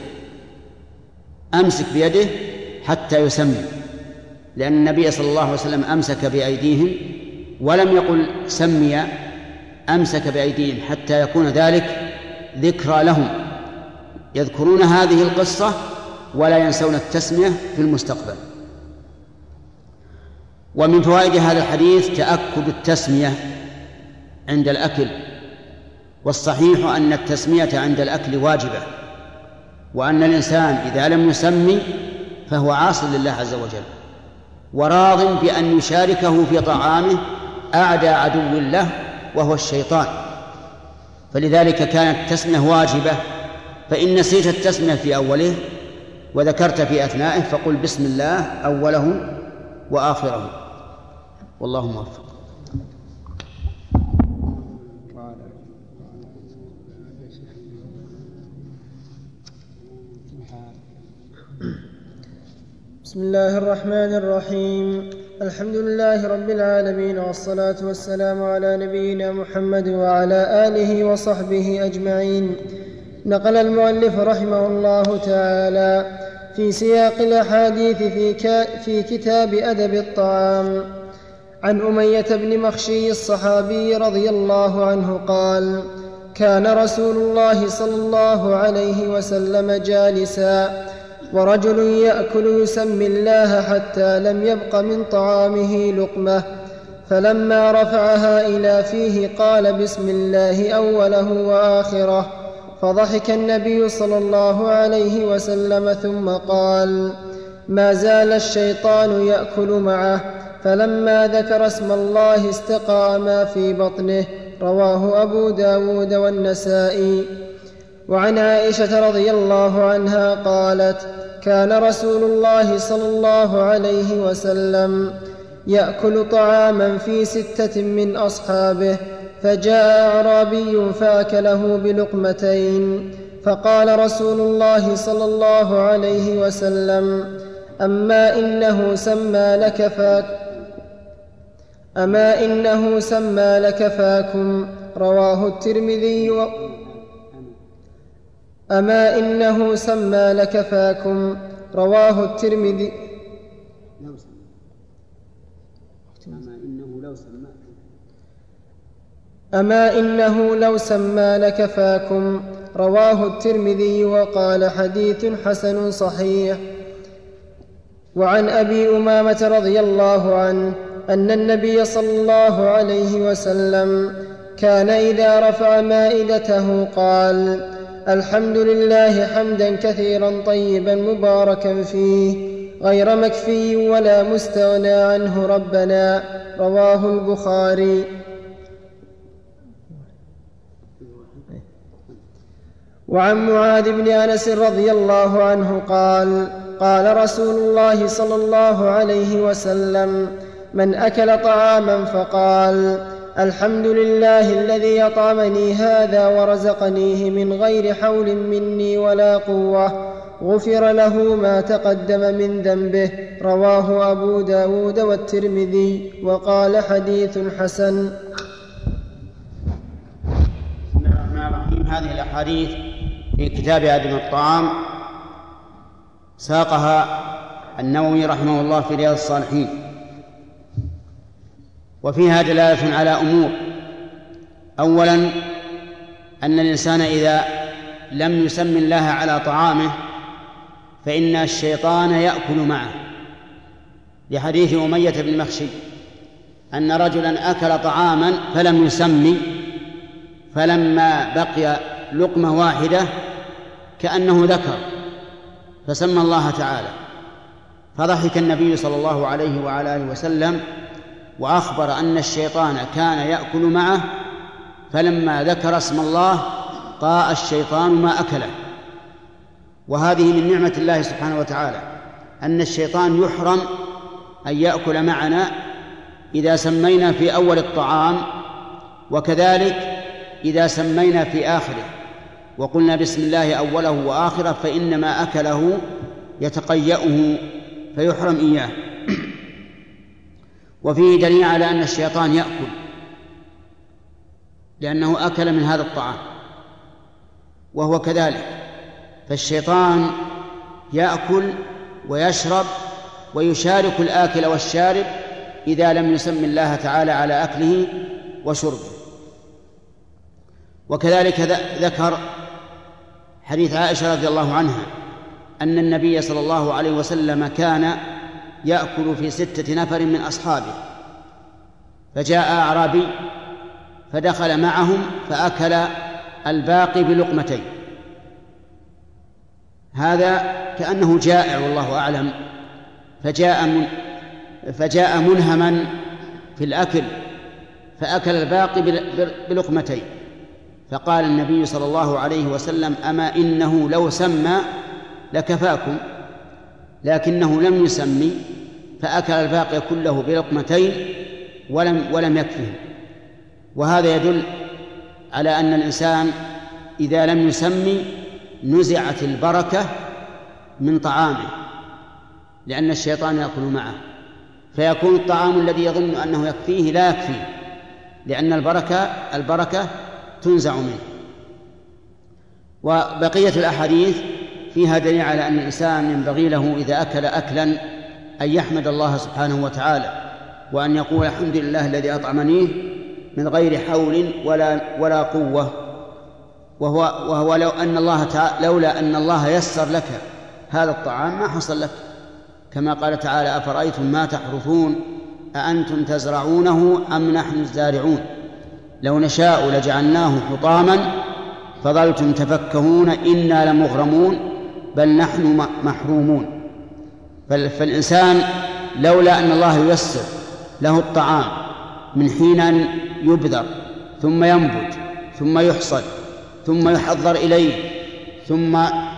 بيده حتى يسمي، لأن النبي صلى الله عليه وسلم أمسك بأيديهم ولم يقل سمي، أمسك بأيديهم حتى يكون ذلك ذكرى لهم، يذكرون هذه القصة ولا ينسون التسمية في المستقبل. ومن فوائد هذا الحديث تأكد التسمية عند الأكل، والصحيح أن التسمية عند الأكل واجبة، وأن الإنسان إذا لم يسمي فهو عاص لله عز وجل وراض بأن يشاركه في طعامه أعدى عدو له وهو الشيطان، فلذلك كانت التسمية واجبة. فإن نسيت التسمية في أوله وذكرت في أثنائه فقل بسم الله أوله وآخره، والله موفق. بسم الله الرحمن الرحيم. الحمد لله رب العالمين، والصلاة والسلام على نبينا محمد وعلى آله وصحبه أجمعين. نقل المؤلف رحمه الله تعالى في سياق الأحاديث في كتاب أدب الطعام عن أمية بن مخشي الصحابي رضي الله عنه قال: كان رسول الله صلى الله عليه وسلم جالسا ورجل يأكل يسمي الله حتى لم يبق من طعامه لقمة، فلما رفعها إلى فيه قال بسم الله أوله وآخره، فضحك النبي صلى الله عليه وسلم ثم قال: ما زال الشيطان يأكل معه، فلما ذكر اسم الله استقى ما في بطنه. رواه أبو داود والنسائي. وعن عائشة رضي الله عنها قالت: كان رسول الله صلى الله عليه وسلم يأكل طعاما في 6 من أصحابه، فجاء أعرابي فأكله بلقمتين، فقال رسول الله صلى الله عليه وسلم: أما إنه سمى لك فاكم. رواه الترمذي. أما إنه سمى لك فاكم. رواه الترمذي. أما إنه لو سمى لك فاكم. رواه الترمذي وقال حديث حسن صحيح. وعن أبي أمامة رضي الله عنه أن النبي صلى الله عليه وسلم كان إذا رفع مائدته قال: الحمد لله حمدا كثيرا طيبا مباركا فيه غير مكفي ولا مستغنى عنه ربنا. رواه البخاري. وعن معاذ بن أنس رضي الله عنه قال: قال رسول الله صلى الله عليه وسلم: من أكل طعاما فقال: الحمد لله الذي أطعمني هذا ورزقنيه من غير حول مني ولا قوة، غفر له ما تقدم من ذنبه. رواه أبو داود والترمذي وقال حديث حسن. بسم الله الرحمن الرحيم. هذه الأحاديث في كتاب أدب الطعام ساقها النووي رحمه الله في رياض الصالحين، وفيها دلالة على أمور. أولا أن الإنسان إذا لم يسم الله على طعامه فإن الشيطان يأكل معه، لحديث أمية بن مخشي أن رجلا أكل طعاما فلم يسمي، فلما بقي لقمة واحدة كأنه ذكر فسمى الله تعالى، فضحك النبي صلى الله عليه وعلى آله وسلم وأخبر أن الشيطان كان يأكل معه، فلما ذكر اسم الله طاء الشيطان ما أكله. وهذه من نعمة الله سبحانه وتعالى أن الشيطان يحرم أن يأكل معنا إذا سمينا في أول الطعام، وكذلك إذا سمينا في آخره وقلنا بسم الله أوله وآخره، فإنما أكله يتقيأه فيحرم إياه. وفيه دليل على أن الشيطان يأكل لأنه أكل من هذا الطعام، وهو كذلك، فالشيطان يأكل ويشرب ويشارك الآكل والشارب إذا لم يسم الله تعالى على أكله وشربه. وكذلك ذكر حديث عائشة رضي الله عنها أن النبي صلى الله عليه وسلم كان يأكل في 6 نفر من أصحابه، فجاء أعرابي فدخل معهم فأكل الباقي بلقمتين، هذا كأنه جائع والله أعلم، فجاء منهما في الأكل فأكل الباقي بلقمتين، فقال النبي صلى الله عليه وسلم: أما إنه لو سمى لكفاكم، لكنه لم يسمي فأكل الباقي كله بلقمتين ولم يكفه. وهذا يدل على أن الإنسان إذا لم يسمي نزعت البركة من طعامه، لأن الشيطان يأكل معه، فيكون الطعام الذي يظن أنه يكفيه لا يكفيه، لأن البركة تنزع منه. وبقية الأحاديث فيها دليل على أن الإنسان ينبغي له إذا أكل أكلا أن يحمد الله سبحانه وتعالى، وأن يقول: الحمد لله الذي أطعمنيه من غير حول ولا قوة. وهو لولا أن الله يسر لك هذا الطعام ما حصل لك، كما قال تعالى: أفرأيتم ما تحرثون أأنتم تزرعونه أم نحن الزارعون لو نشاء لجعلناه حطاما فظلتم تفكهون إنا لمغرمون بل نحن محرومون. فالإنسان لولا أن الله ييسر له الطعام من حين أن يبذر ثم ينبت ثم يحصد ثم يحضر إليه ثم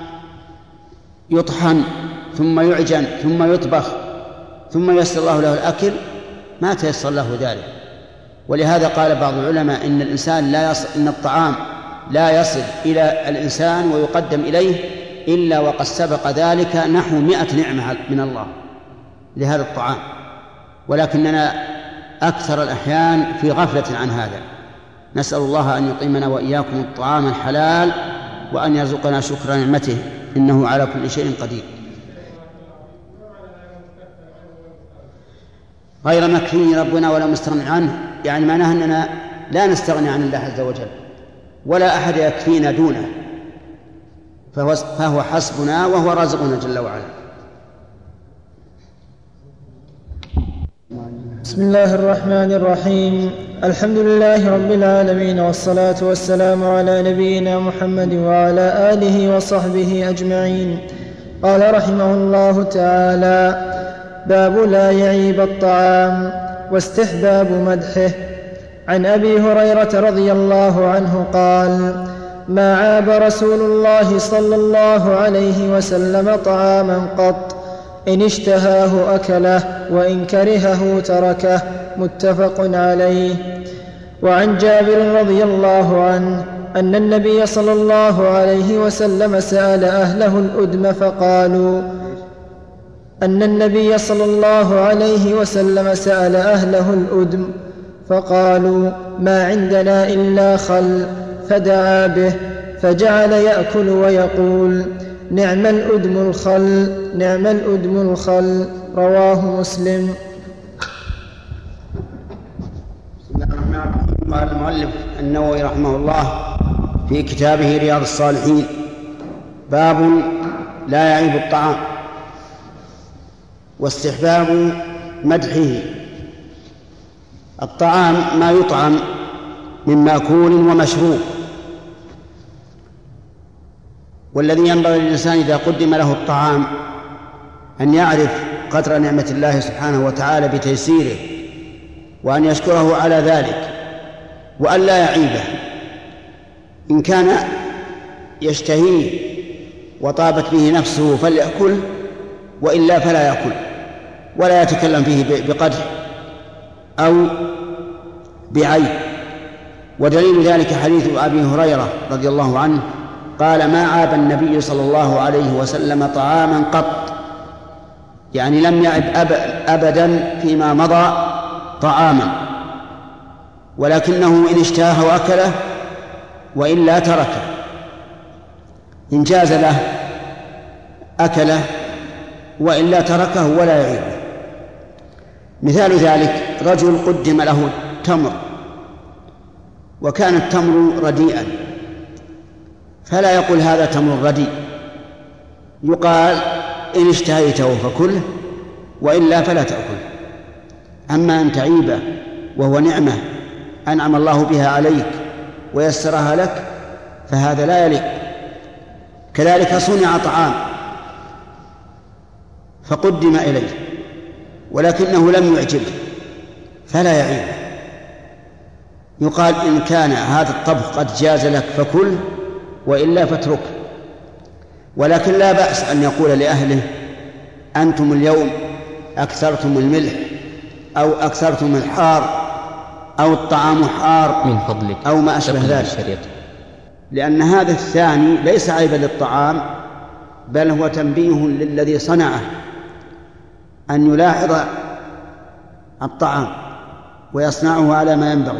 يطحن ثم يعجن ثم يطبخ ثم ييسر الله له الأكل ما تيسر له ذلك. ولهذا قال بعض العلماء إن الطعام لا يصل إلى الإنسان ويقدم إليه إلا وقد سبق ذلك نحو 100 نعمة من الله لهذا الطعام، ولكننا أكثر الأحيان في غفلة عن هذا. نسأل الله أن يطعمنا وإياكم الطعام الحلال وأن يرزقنا شكر نعمته، إنه على كل شيء قدير. غير مكفي ربنا ولا مستغني عنه، يعني معناه أننا لا نستغني عن الله عز وجل ولا أحد يكفينا دونه، فهو حسبنا وهو رازقنا جل وعلا. بسم الله الرحمن الرحيم. الحمد لله رب العالمين، والصلاة والسلام على نبينا محمد وعلى آله وصحبه أجمعين. قال رحمه الله تعالى: باب لا يعيب الطعام واستحباب مدحه. عن أبي هريرة رضي الله عنه قال: ما عاب رسول الله صلى الله عليه وسلم طعاما قط، إن اشتهاه أكله وإن كرهه تركه، متفق عليه. وعن جابر رضي الله عنه أن النبي صلى الله عليه وسلم سأل أهله الأدم فقالوا أن النبي صلى الله عليه وسلم سأل أهله الأدم فقالوا: ما عندنا إلا خل، فدعا به فجعل يأكل ويقول: نعم الأدم الخل، نعم الأدم الخل. رواه مسلم. قال المؤلف النووي رحمه الله في كتابه رياض الصالحين: باب لا يعيب الطعام واستحباب مدحه. الطعام ما يطعم من مأكول ومشروب، والذي ينبغي للإنسان إذا قدم له الطعام أن يعرف قدر نعمة الله سبحانه وتعالى بتيسيره، وأن يشكره على ذلك، وأن لا يعيبه. إن كان يشتهيه وطابت به نفسه فليأكل، وإلا فلا يأكل، ولا يتكلم فيه بقدح أو بعيب. ودليل ذلك حديث أبي هريرة رضي الله عنه قال: ما عاب النبي صلى الله عليه وسلم طعاما قط، يعني لم يعب أبدا فيما مضى طعاما، ولكنه إن اشتهاه وأكله وإلا تركه. إن جاز له أكله وإلا تركه ولا يعيبه. مثال ذلك رجل قدم له تمر وكان التمر رديئا، فلا يقول هذا تمر رديء، يقال إن اشتهيته فكله وإلا فلا تأكله. أما أن تعيبه وهو نعمة أنعم الله بها عليك ويسرها لك فهذا لا يليق. كذلك صنع طعام فقدم إليه ولكنه لم يعجبه فلا يعيبه، يقال إن كان هذا الطبخ قد جاز لك فكل وإلا فاتركه. ولكن لا بأس أن يقول لأهله: أنتم اليوم أكثرتم الملح أو أكثرتم الحار أو الطعام حار من فضلك أو ما أشبه ذلك، لأن هذا الثاني ليس عيبا للطعام، بل هو تنبيه للذي صنعه أن يلاحظ الطعام ويصنعه على ما ينبغي.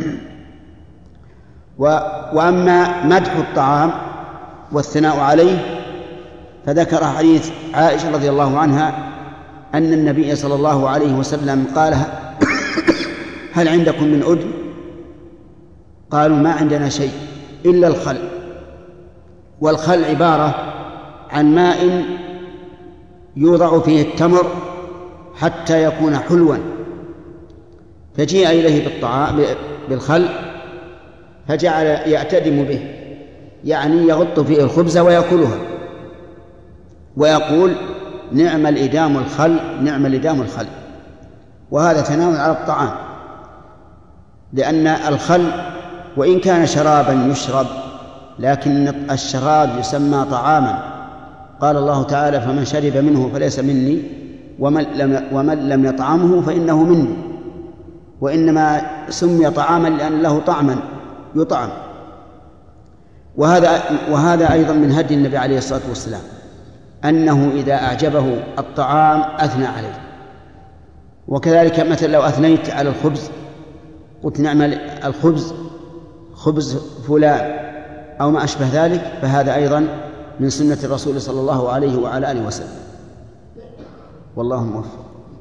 وأما مدح الطعام والثناء عليه فذكر حديث عائشة رضي الله عنها أن النبي صلى الله عليه وسلم قال: هل عندكم من أدم؟ قالوا: ما عندنا شيء إلا الخل. والخل عبارة عن ماء يوضع فيه التمر حتى يكون حلوا، فجيء إليه بالخل فجعل يعتدم به، يعني يغط فيه الخبز ويأكلها ويقول: نعم الإدام الخل، نعم الإدام الخل. وهذا تناول على الطعام، لأن الخل وإن كان شرابا يشرب لكن الشراب يسمى طعاما. قال الله تعالى: فمن شرب منه فليس مني ومن لم يطعمه فإنه مني. وإنما سمي طعاما لأن له طعما يطعم. وهذا أيضا من هدي النبي عليه الصلاة والسلام، أنه إذا أعجبه الطعام أثنى عليه. وكذلك مثل لو أثنيت على الخبز قلت: نعم الخبز خبز فلان أو ما أشبه ذلك، فهذا أيضا من سنة الرسول صلى الله عليه وعلى آله وسلم. والله موفق.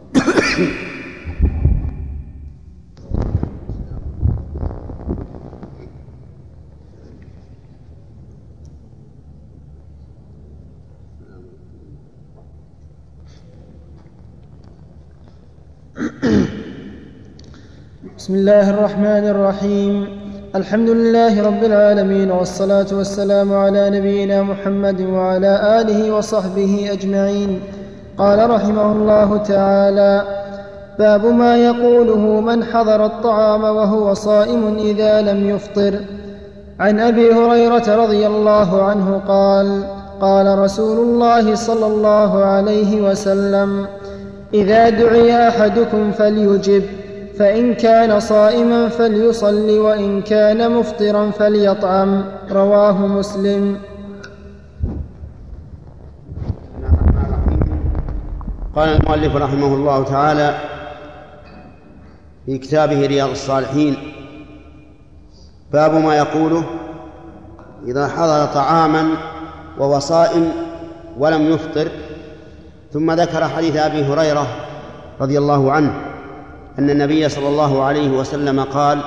بسم الله الرحمن الرحيم. الحمد لله رب العالمين، والصلاة والسلام على نبينا محمد وعلى آله وصحبه أجمعين. قال رحمه الله تعالى: باب ما يقوله من حضر الطعام وهو صائم إذا لم يفطر. عن أبي هريرة رضي الله عنه قال: قال رسول الله صلى الله عليه وسلم: إذا دعي أحدكم فليجب، فإن كان صائما فليصل، وإن كان مفطرا فليطعم. رواه مسلم. قال المؤلف رحمه الله تعالى في كتابه رياض الصالحين: باب ما يقوله إذا حضر طعاما وهو صائم ولم يفطر. ثم ذكر حديث أبي هريرة رضي الله عنه أن النبي صلى الله عليه وسلم قال: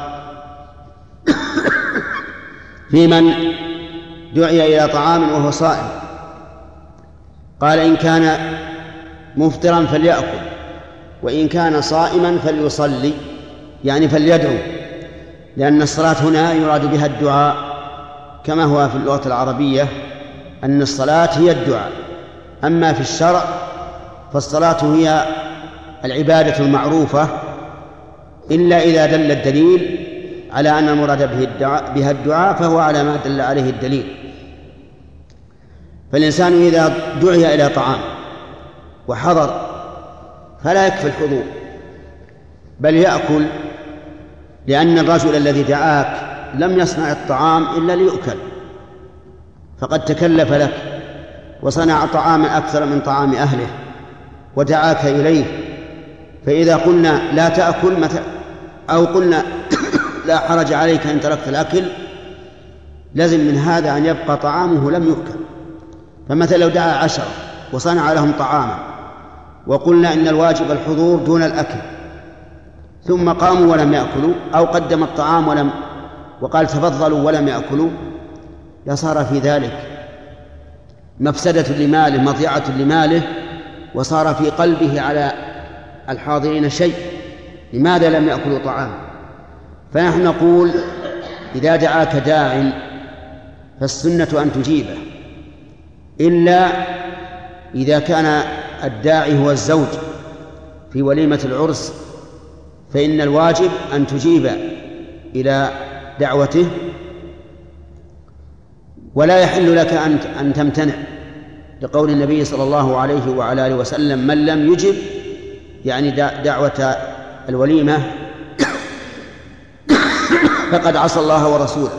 في من دعي إلى طعام وهو صائم، قال: إن كان مفطرا فليأكل، وإن كان صائما فليصلي، يعني فليدعو، لأن الصلاة هنا يراد بها الدعاء، كما هو في اللغة العربية أن الصلاة هي الدعاء. أما في الشرع فالصلاة هي العبادة المعروفة، إلا إذا دل الدليل على أن المراد بها الدعاء فهو على ما دل عليه الدليل. فالإنسان إذا دعي إلى طعام وحضر فلا يكفي الحضور، بل يأكل، لأن الرجل الذي دعاك لم يصنع الطعام إلا ليؤكل، فقد تكلف لك وصنع طعاما أكثر من طعام أهله ودعاك إليه. فإذا قلنا لا تأكل أو قلنا لا حرج عليك إن تركت الأكل، لازم من هذا أن يبقى طعامه لم يؤكل. فمثلا لو دعا 10 وصنع لهم طعاما وقلنا إن الواجب الحضور دون الأكل، ثم قاموا ولم يأكلوا، أو قدم الطعام وقال تفضلوا ولم يأكلوا، لصار في ذلك مفسدة لماله، مضيعة لماله، وصار في قلبه على الحاضرين شيء. لماذا لم يأكلوا طعام؟ فنحن نقول إذا دعاك داع فالسنة أن تجيبه، إلا إذا كان الداعي هو الزوج في وليمة العرس، فإن الواجب أن تجيب إلى دعوته، ولا يحل لك أن تمتنع، لقول النبي صلى الله عليه وعلى آله وسلم: من لم يجب يعني دعوة الوليمة فقد عصى الله ورسوله.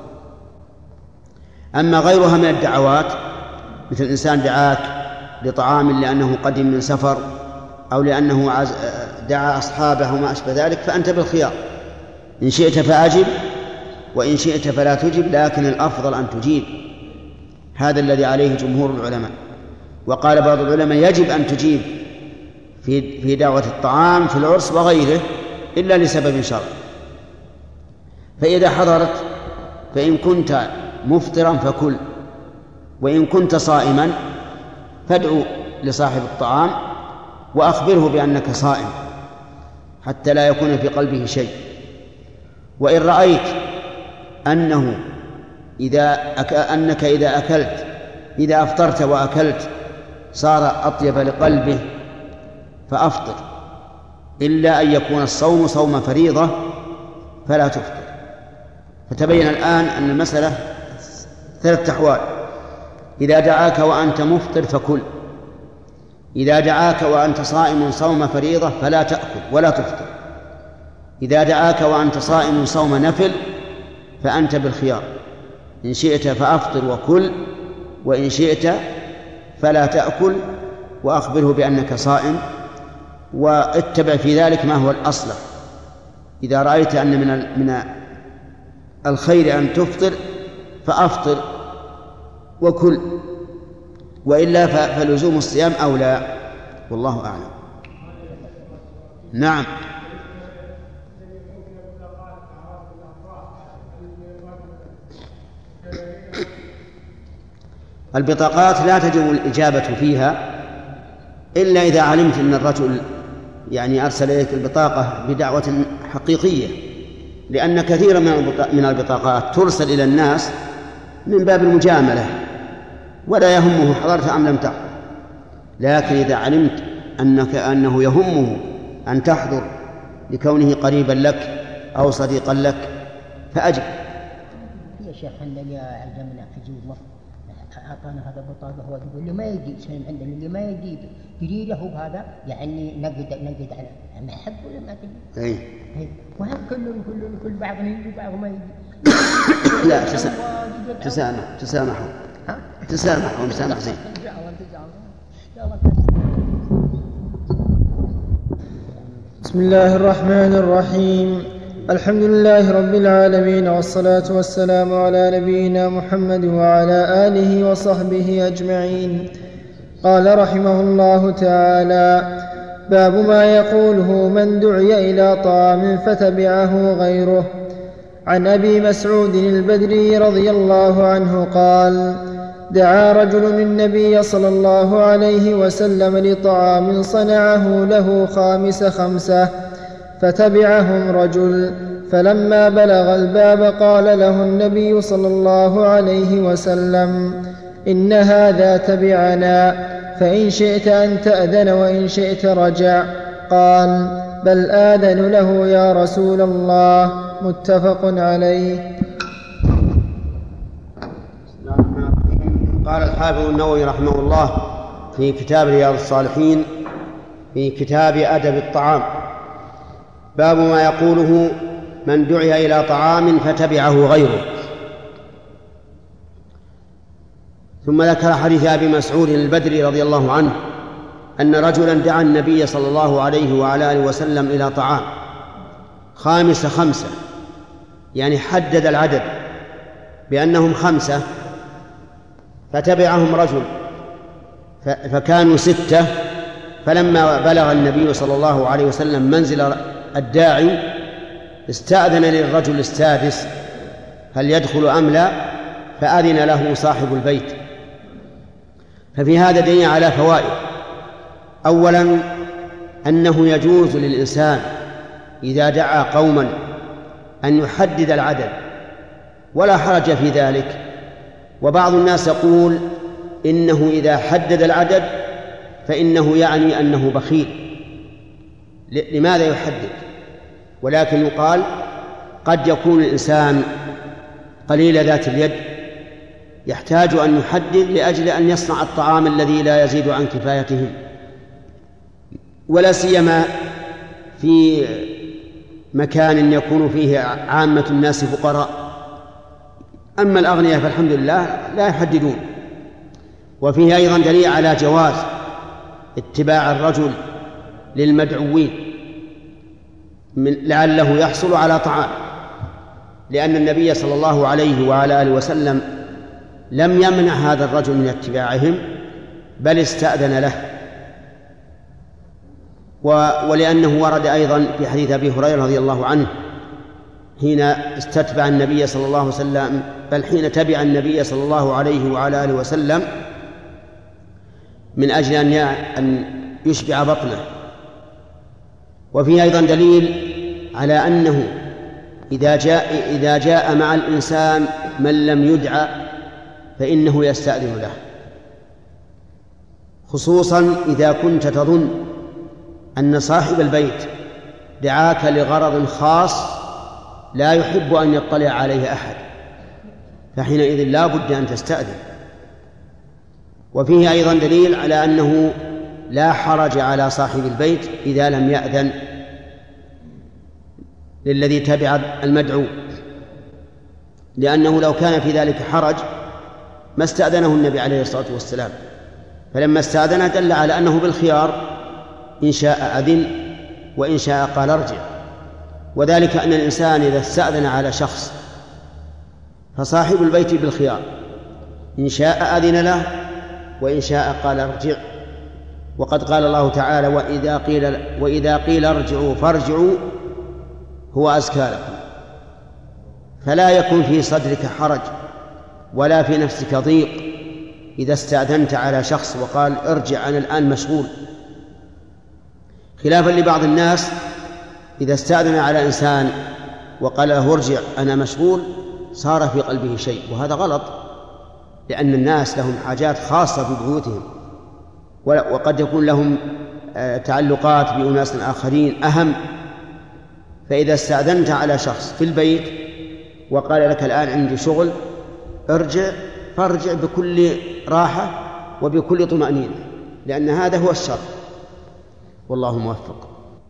أما غيرها من الدعوات، مثل الإنسان دعاك لطعام لأنه قدم من سفر، أو لأنه دعا أصحابه وما أشبه ذلك، فأنت بالخيار، إن شئت فأجب وإن شئت فلا تجب، لكن الأفضل أن تجيب. هذا الذي عليه جمهور العلماء. وقال بعض العلماء: يجب أن تجيب في دعوة الطعام في العرس وغيره إلا لسبب شرعي. فإذا حضرت فإن كنت مفطرا فكل، وإن كنت صائما فادعو لصاحب الطعام وأخبره بأنك صائم حتى لا يكون في قلبه شيء. وإن رأيت أنك إذا أفطرت وأكلت صار أطيب لقلبه فأفطر، إلا أن يكون الصوم صوم فريضة فلا تفطر. فتبين الآن أن المسألة 3 أحوال: إذا دعاك وأنت مفطر فكل، إذا دعاك وأنت صائم صوم فريضة فلا تأكل ولا تفطر، إذا دعاك وأنت صائم صوم نفل فأنت بالخيار، إن شئت فأفطر وكل، وإن شئت فلا تأكل وأخبره بأنك صائم، واتبع في ذلك ما هو الأصلح. إذا رأيت أن من الخير أن تفطر فأفطر وكل، وإلا فلزوم الصيام أولى، والله أعلم. نعم. البطاقات لا تجب الإجابة فيها إلا إذا علمت أن الرجل يعني أرسل إليك البطاقة بدعوة حقيقية، لأن كثيرا من البطاقات ترسل إلى الناس من باب المجاملة ولا يهمه حضرت أم لم تحضر. لكن إذا علمت أنه يهمه أن تحضر لكونه قريبا لك أو صديقا لك فأجب. يا شيخ عندنا عندنا حجوب مصر أعطانا هذا بطاقة، هو يقول اللي ما يجي سلم عندنا، اللي ما يجي تريده هذا يعني نقد على ما يحب ولا ما تجي. أي. وهم كل بعض يجي بعض ما يجي. لا تسامحوا مسامح زين. بسم الله الرحمن الرحيم. الحمد لله رب العالمين، والصلاة والسلام على نبينا محمد وعلى آله وصحبه أجمعين. قال رحمه الله تعالى: باب ما يقوله من دعي إلى طعام فتبعه غيره. عن أبي مسعود البدري رضي الله عنه قال: دعا رجل النبي صلى الله عليه وسلم لطعام صنعه له 5 فتبعهم رجل، فلما بلغ الباب قال له النبي صلى الله عليه وسلم: إن هذا تبعنا، فإن شئت أن تأذن وإن شئت رجع. قال: بل آذن له يا رسول الله. متفق عليه. قال الحافظ النووي رحمه الله في كتاب رياض الصالحين في كتاب أدب الطعام: باب ما يقوله من دعي إلى طعام فتبعه غيره. ثم ذكر حديث أبي مسعود البدري رضي الله عنه أن رجلا دعا النبي صلى الله عليه وعلى آله وسلم إلى طعام 5 يعني حدد العدد بأنهم 5، فتبعهم رجل فكانوا 6. فلما بلغ النبي صلى الله عليه وسلم منزل الداعي استأذن للرجل السادس هل يدخل أم لا، فأذن له صاحب البيت. ففي هذا دليل على فوائد: أولا أنه يجوز للإنسان إذا دعا قوما أن يحدد العدد ولا حرج في ذلك. وبعض الناس يقول إنه إذا حدد العدد فإنه يعني أنه بخيل، لماذا يحدد؟ ولكن يقال قد يكون الإنسان قليل ذات اليد يحتاج أن يحدد لأجل أن يصنع الطعام الذي لا يزيد عن كفايتهم، ولا سيما في مكان يكون فيه عامة الناس فقراء. أما الأغنياء فالحمد لله لا يحددون. وفيه أيضا دليل على جواز اتباع الرجل للمدعوين لعله يحصل على طعام، لأن النبي صلى الله عليه وعلى آله وسلم لم يمنع هذا الرجل من اتباعهم بل استأذن له. ولأنه ورد أيضا في حديث أبي هريرة رضي الله عنه حين استتبع النبي صلى الله عليه وسلم، بل حين تبع النبي صلى الله عليه وعلى آله وسلم من أجل أن يشبع بطنه. وفيه أيضا دليل على أنه إذا جاء مع الإنسان من لم يدعى فإنه يستأذن له، خصوصا إذا كنت تظن أن صاحب البيت دعاك لغرض خاص لا يحب أن يطلع عليه أحد، فحينئذ لا بد أن تستأذن. وفيه أيضا دليل على أنه لا حرج على صاحب البيت إذا لم يأذن للذي تبع المدعو، لأنه لو كان في ذلك حرج ما استأذنه النبي عليه الصلاة والسلام، فلما استأذنه دل على أنه بالخيار، إن شاء أذن وإن شاء قال ارجع. وذلك أن الإنسان إذا استأذن على شخص فصاحب البيت بالخيار، إن شاء أذن له وإن شاء قال ارجع. وقد قال الله تعالى: وإذا قيل ارجعوا فارجعوا هو أزكى لكم. فلا يكون في صدرك حرج ولا في نفسك ضيق إذا استأذنت على شخص وقال ارجع أنا الآن مشغول، خلافا لبعض الناس إذا استأذن على إنسان وقال له ارجع أنا مشغول صار في قلبه شيء، وهذا غلط، لأن الناس لهم حاجات خاصة في بيوتهم، وقد يكون لهم تعلقات بأناس آخرين أهم. فإذا استأذنت على شخص في البيت وقال لك الآن عندي شغل ارجع، فارجع بكل راحة وبكل طمأنينة، لأن هذا هو الشر، والله موفق.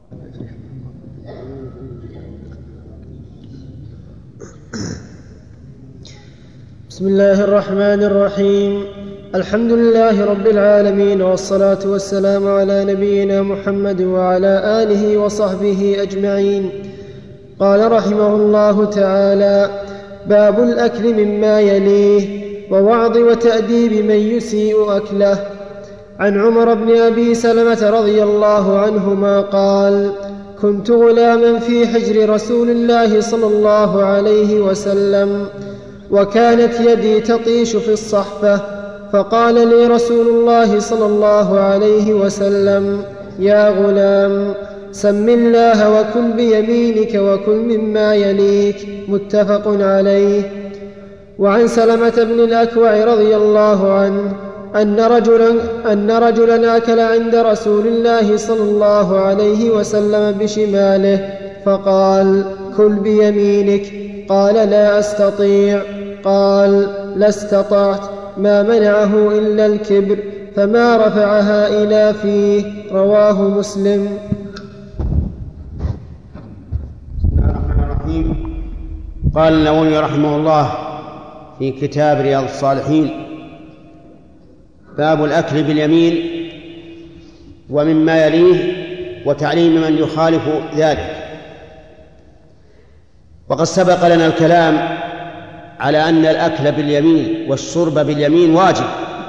بسم الله الرحمن الرحيم. الحمد لله رب العالمين، والصلاة والسلام على نبينا محمد وعلى آله وصحبه أجمعين. قال رحمه الله تعالى: باب الأكل مما يليه ووعظ وتأديب من يسيء أكله. عن عمر بن أبي سلمة رضي الله عنهما قال: كنت غلاما في حجر رسول الله صلى الله عليه وسلم، وكانت يدي تطيش في الصحفة، فقال لي رسول الله صلى الله عليه وسلم: يا غلام، سم الله وكل بيمينك وكل مما يليك. متفق عليه. وعن سلمة بن الأكوع رضي الله عنه أن رجلا أكل عند رسول الله صلى الله عليه وسلم بشماله، فقال: كل بيمينك. قال: لا أستطيع. قال: لا استطعت. ما منعه إلا الكبر فما رفعها إلى فيه. رواه مسلم. بسم الله الرحمن الرحيم. قال النووي رحمه الله في كتاب رياض الصالحين: باب الأكل باليمين ومما يليه وتعليم من يخالف ذلك. وقد سبق لنا الكلام على أن الأكل باليمين والشرب باليمين واجب،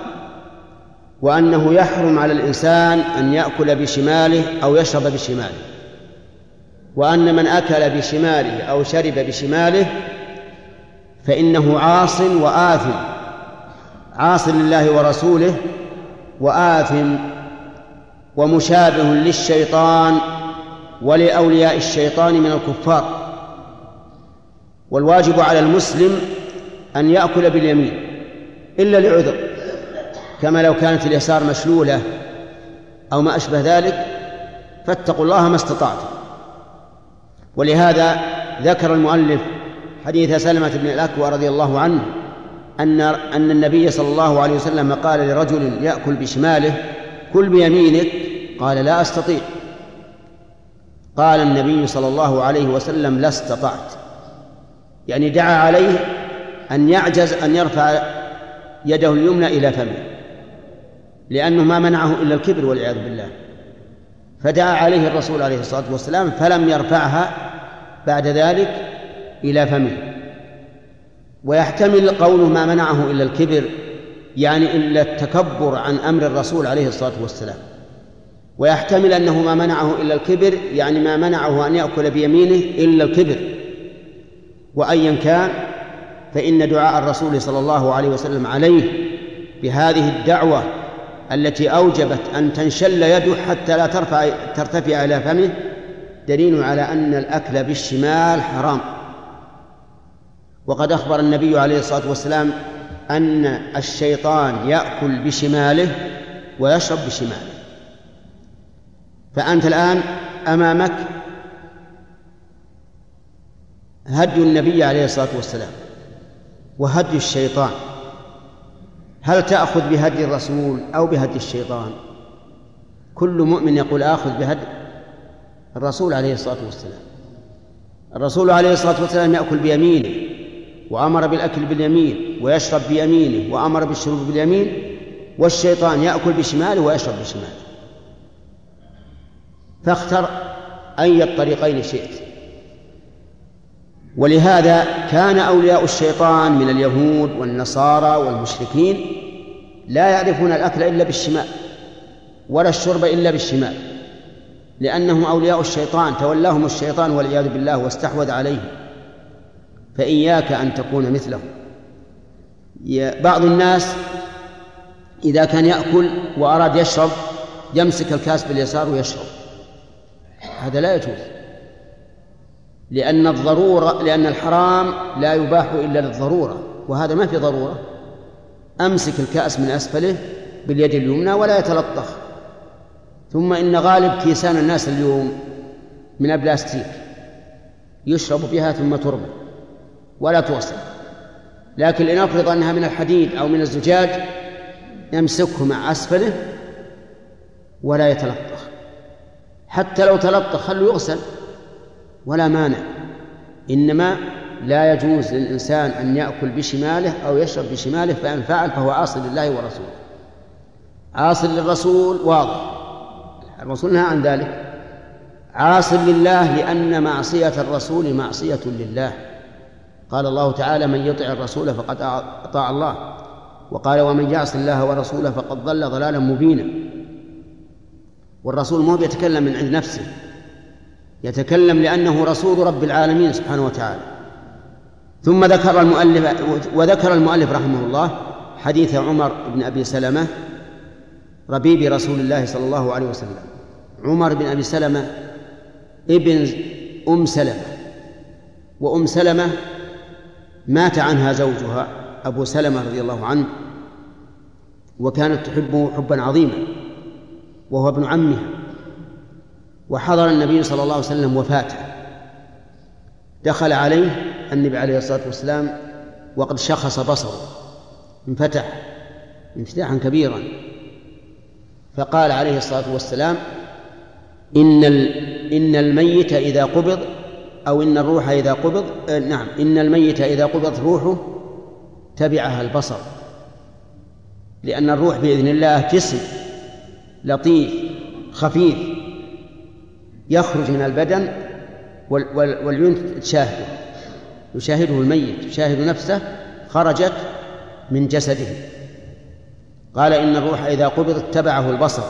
وأنه يحرم على الإنسان أن يأكل بشماله أو يشرب بشماله، وأن من أكل بشماله أو شرب بشماله فإنه عاص وآثم، عاص لله ورسوله وآثم ومشابه للشيطان ولأولياء الشيطان من الكفار. والواجب على المسلم أن يأكل باليمين إلا لعذر، كما لو كانت اليسار مشلولة أو ما أشبه ذلك، فاتقوا الله ما استطعتم. ولهذا ذكر المؤلف حديث سلمة بن الأكوع رضي الله عنه أن النبي صلى الله عليه وسلم قال لرجل يأكل بشماله: كل بيمينك. قال: لا أستطيع. قال النبي صلى الله عليه وسلم: لا استطعت، يعني دعا عليه أن يعجز أن يرفع يده اليمنى إلى فمه، لأنه ما منعه إلا الكبر والعياذ بالله، فدعا عليه الرسول عليه الصلاة والسلام فلم يرفعها بعد ذلك إلى فمه. ويحتمل قوله ما منعه إلا الكبر يعني إلا التكبر عن أمر الرسول عليه الصلاة والسلام، ويحتمل أنه ما منعه إلا الكبر يعني ما منعه أن يأكل بيمينه إلا الكبر. وأيا كان فإن دعاء الرسول صلى الله عليه وسلم عليه بهذه الدعوة التي أوجبت أن تنشل يده حتى لا ترتفع إلى فمه دليل على أن الأكل بالشمال حرام. وقد أخبر النبي عليه الصلاة والسلام أن الشيطان يأكل بشماله ويشرب بشماله. فأنت الآن أمامك هدي النبي عليه الصلاة والسلام وهدي الشيطان، هل تأخذ بهدي الرسول أو بهدي الشيطان؟ كل مؤمن يقول آخذ بهدي الرسول عليه الصلاة والسلام. الرسول عليه الصلاة والسلام يأكل بيمينه وأمر بالأكل باليمين ويشرب بيمينه وأمر بالشرب باليمين، والشيطان يأكل بشماله ويشرب بشماله، فاختر أي الطريقين شئت. ولهذا كان أولياء الشيطان من اليهود والنصارى والمشركين لا يعرفون الأكل إلا بالشمال ولا الشرب إلا بالشمال، لأنهم أولياء الشيطان تولاهم الشيطان والعياذ بالله واستحوذ عليهم. فإياك أن تكون مثلهم. بعض الناس إذا كان يأكل وأراد يشرب يمسك الكاس باليسار ويشرب، هذا لا يجوز، لأن الحرام لا يباح إلا للضرورة، وهذا ما في ضرورة. أمسك الكأس من أسفله باليد اليمنى ولا يتلطخ. ثم إن غالب كيسان الناس اليوم من البلاستيك يشرب بها ثم ترمى ولا توصل، لكن لنفرض أنها من الحديد أو من الزجاج يمسكه مع أسفله ولا يتلطخ، حتى لو تلطخ خلوا يغسل ولا مانع. إنما لا يجوز للإنسان أن يأكل بشماله أو يشرب بشماله، فإن فعل فهو عاصي لله ورسوله. عاصي للرسول واضح، الرسول نهى عن ذلك. عاصي لله لأن معصية الرسول معصية لله. قال الله تعالى: من يطع الرسول فقد أطاع الله، وقال: ومن يعص الله ورسوله فقد ضل ضلالا مبينا. والرسول مو بيتكلم من عند نفسه، يتكلم لأنه رسول رب العالمين سبحانه وتعالى. ثم ذكر المؤلف رحمه الله حديث عمر بن أبي سلمة ربيب رسول الله صلى الله عليه وسلم. عمر بن أبي سلمة ابن أم سلمة، وأم سلمة مات عنها زوجها أبو سلمة رضي الله عنه، وكانت تحبه حبا عظيما، وهو ابن عمها. وحضر النبي صلى الله عليه وسلم وفاته، دخل عليه النبي عليه الصلاة والسلام وقد شخص بصره، انفتح انفتاحا كبيرا. فقال عليه الصلاة والسلام إن الميت إذا قبض، أو إن الروح إذا قبض، نعم، إن الميت إذا قبض روحه تبعها البصر، لأن الروح بإذن الله جسم لطيف خفيف يخرج من البدن والعيون تشاهده، يشاهده الميت، يشاهد نفسه خرجت من جسده. قال إن الروح إذا قبض تبعه البصر.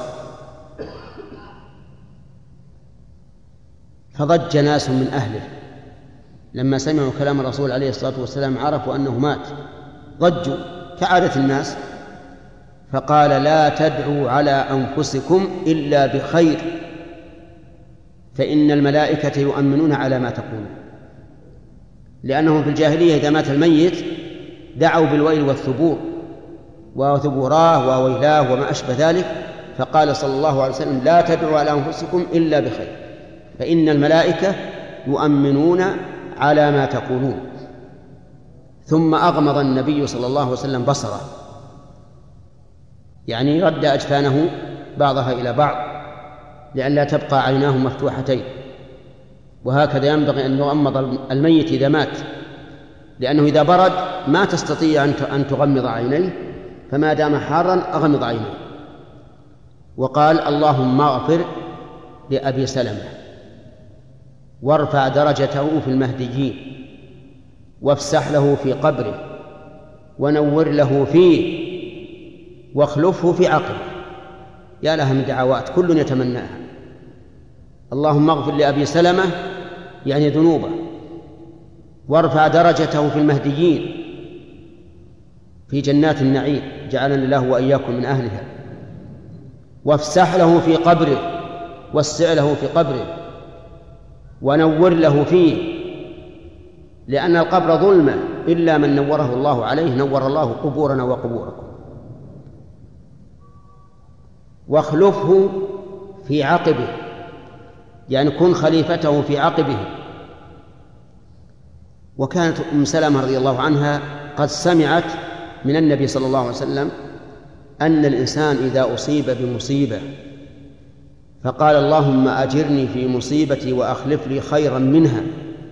فضج ناس من أهله لما سمعوا كلام الرسول عليه الصلاة والسلام، عرفوا أنه مات، ضجوا كعادة الناس. فقال لا تدعوا على أنفسكم إلا بخير، فإن الملائكة يؤمنون على ما تقولون. لأنهم في الجاهلية إذا مات الميت دعوا بالويل والثبور وثبوراه وويلاه وما أشبه ذلك. فقال صلى الله عليه وسلم لا تدعوا على أنفسكم إلا بخير، فإن الملائكة يؤمنون على ما تقولون. ثم أغمض النبي صلى الله عليه وسلم بصره، يعني رد أجفانه بعضها إلى بعض لئلا تبقى عيناه مفتوحتين. وهكذا ينبغي أن يغمض الميت إذا مات، لأنه إذا برد ما تستطيع أن تغمض عينيه، فما دام حارا أغمض عينيه. وقال اللهم اغفر لأبي سلمة وارفع درجته في المهديين وافسح له في قبره ونور له فيه واخلفه في عقبه. يا لها من دعوات كل يتمناها. اللهم اغفر لأبي سلمة يعني ذنوبه، وارفع درجته في المهديين في جنات النعيم، جعلنا الله وإياكم من أهلها، وافسح له في قبره، واسع له في قبره، ونور له فيه، لأن القبر ظلمة إلا من نوره الله عليه نور الله قبورنا وقبوركم. واخلفه في عقبه، يعني كن خليفته في عقبه. وكانت أم سلمة رضي الله عنها قد سمعت من النبي صلى الله عليه وسلم أن الإنسان إذا أصيب بمصيبة فقال اللهم أجرني في مصيبتي وأخلف لي خيرا منها،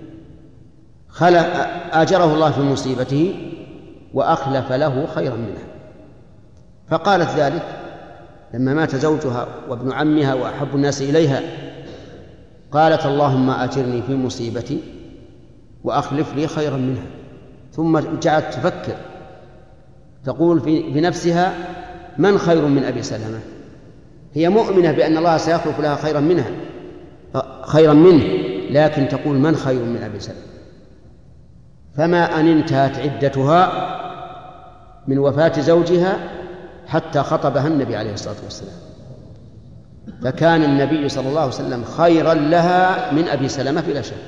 أجره الله في مصيبته وأخلف له خيرا منها. فقالت ذلك لما مات زوجها وابن عمها وأحب الناس إليها، قالت اللهم أجرني في مصيبتي وأخلف لي خيرا منها. ثم جعلت تفكر تقول في نفسها من خير من أبي سلمة؟ هي مؤمنة بأن الله سيخلف لها خيرا منه، لكن تقول من خير من أبي سلمة؟ فما أن انتهت عدتها من وفاة زوجها حتى خطبها النبي عليه الصلاة والسلام، فكان النبي صلى الله عليه وسلم خيرا لها من أبي سلمة بلا شك.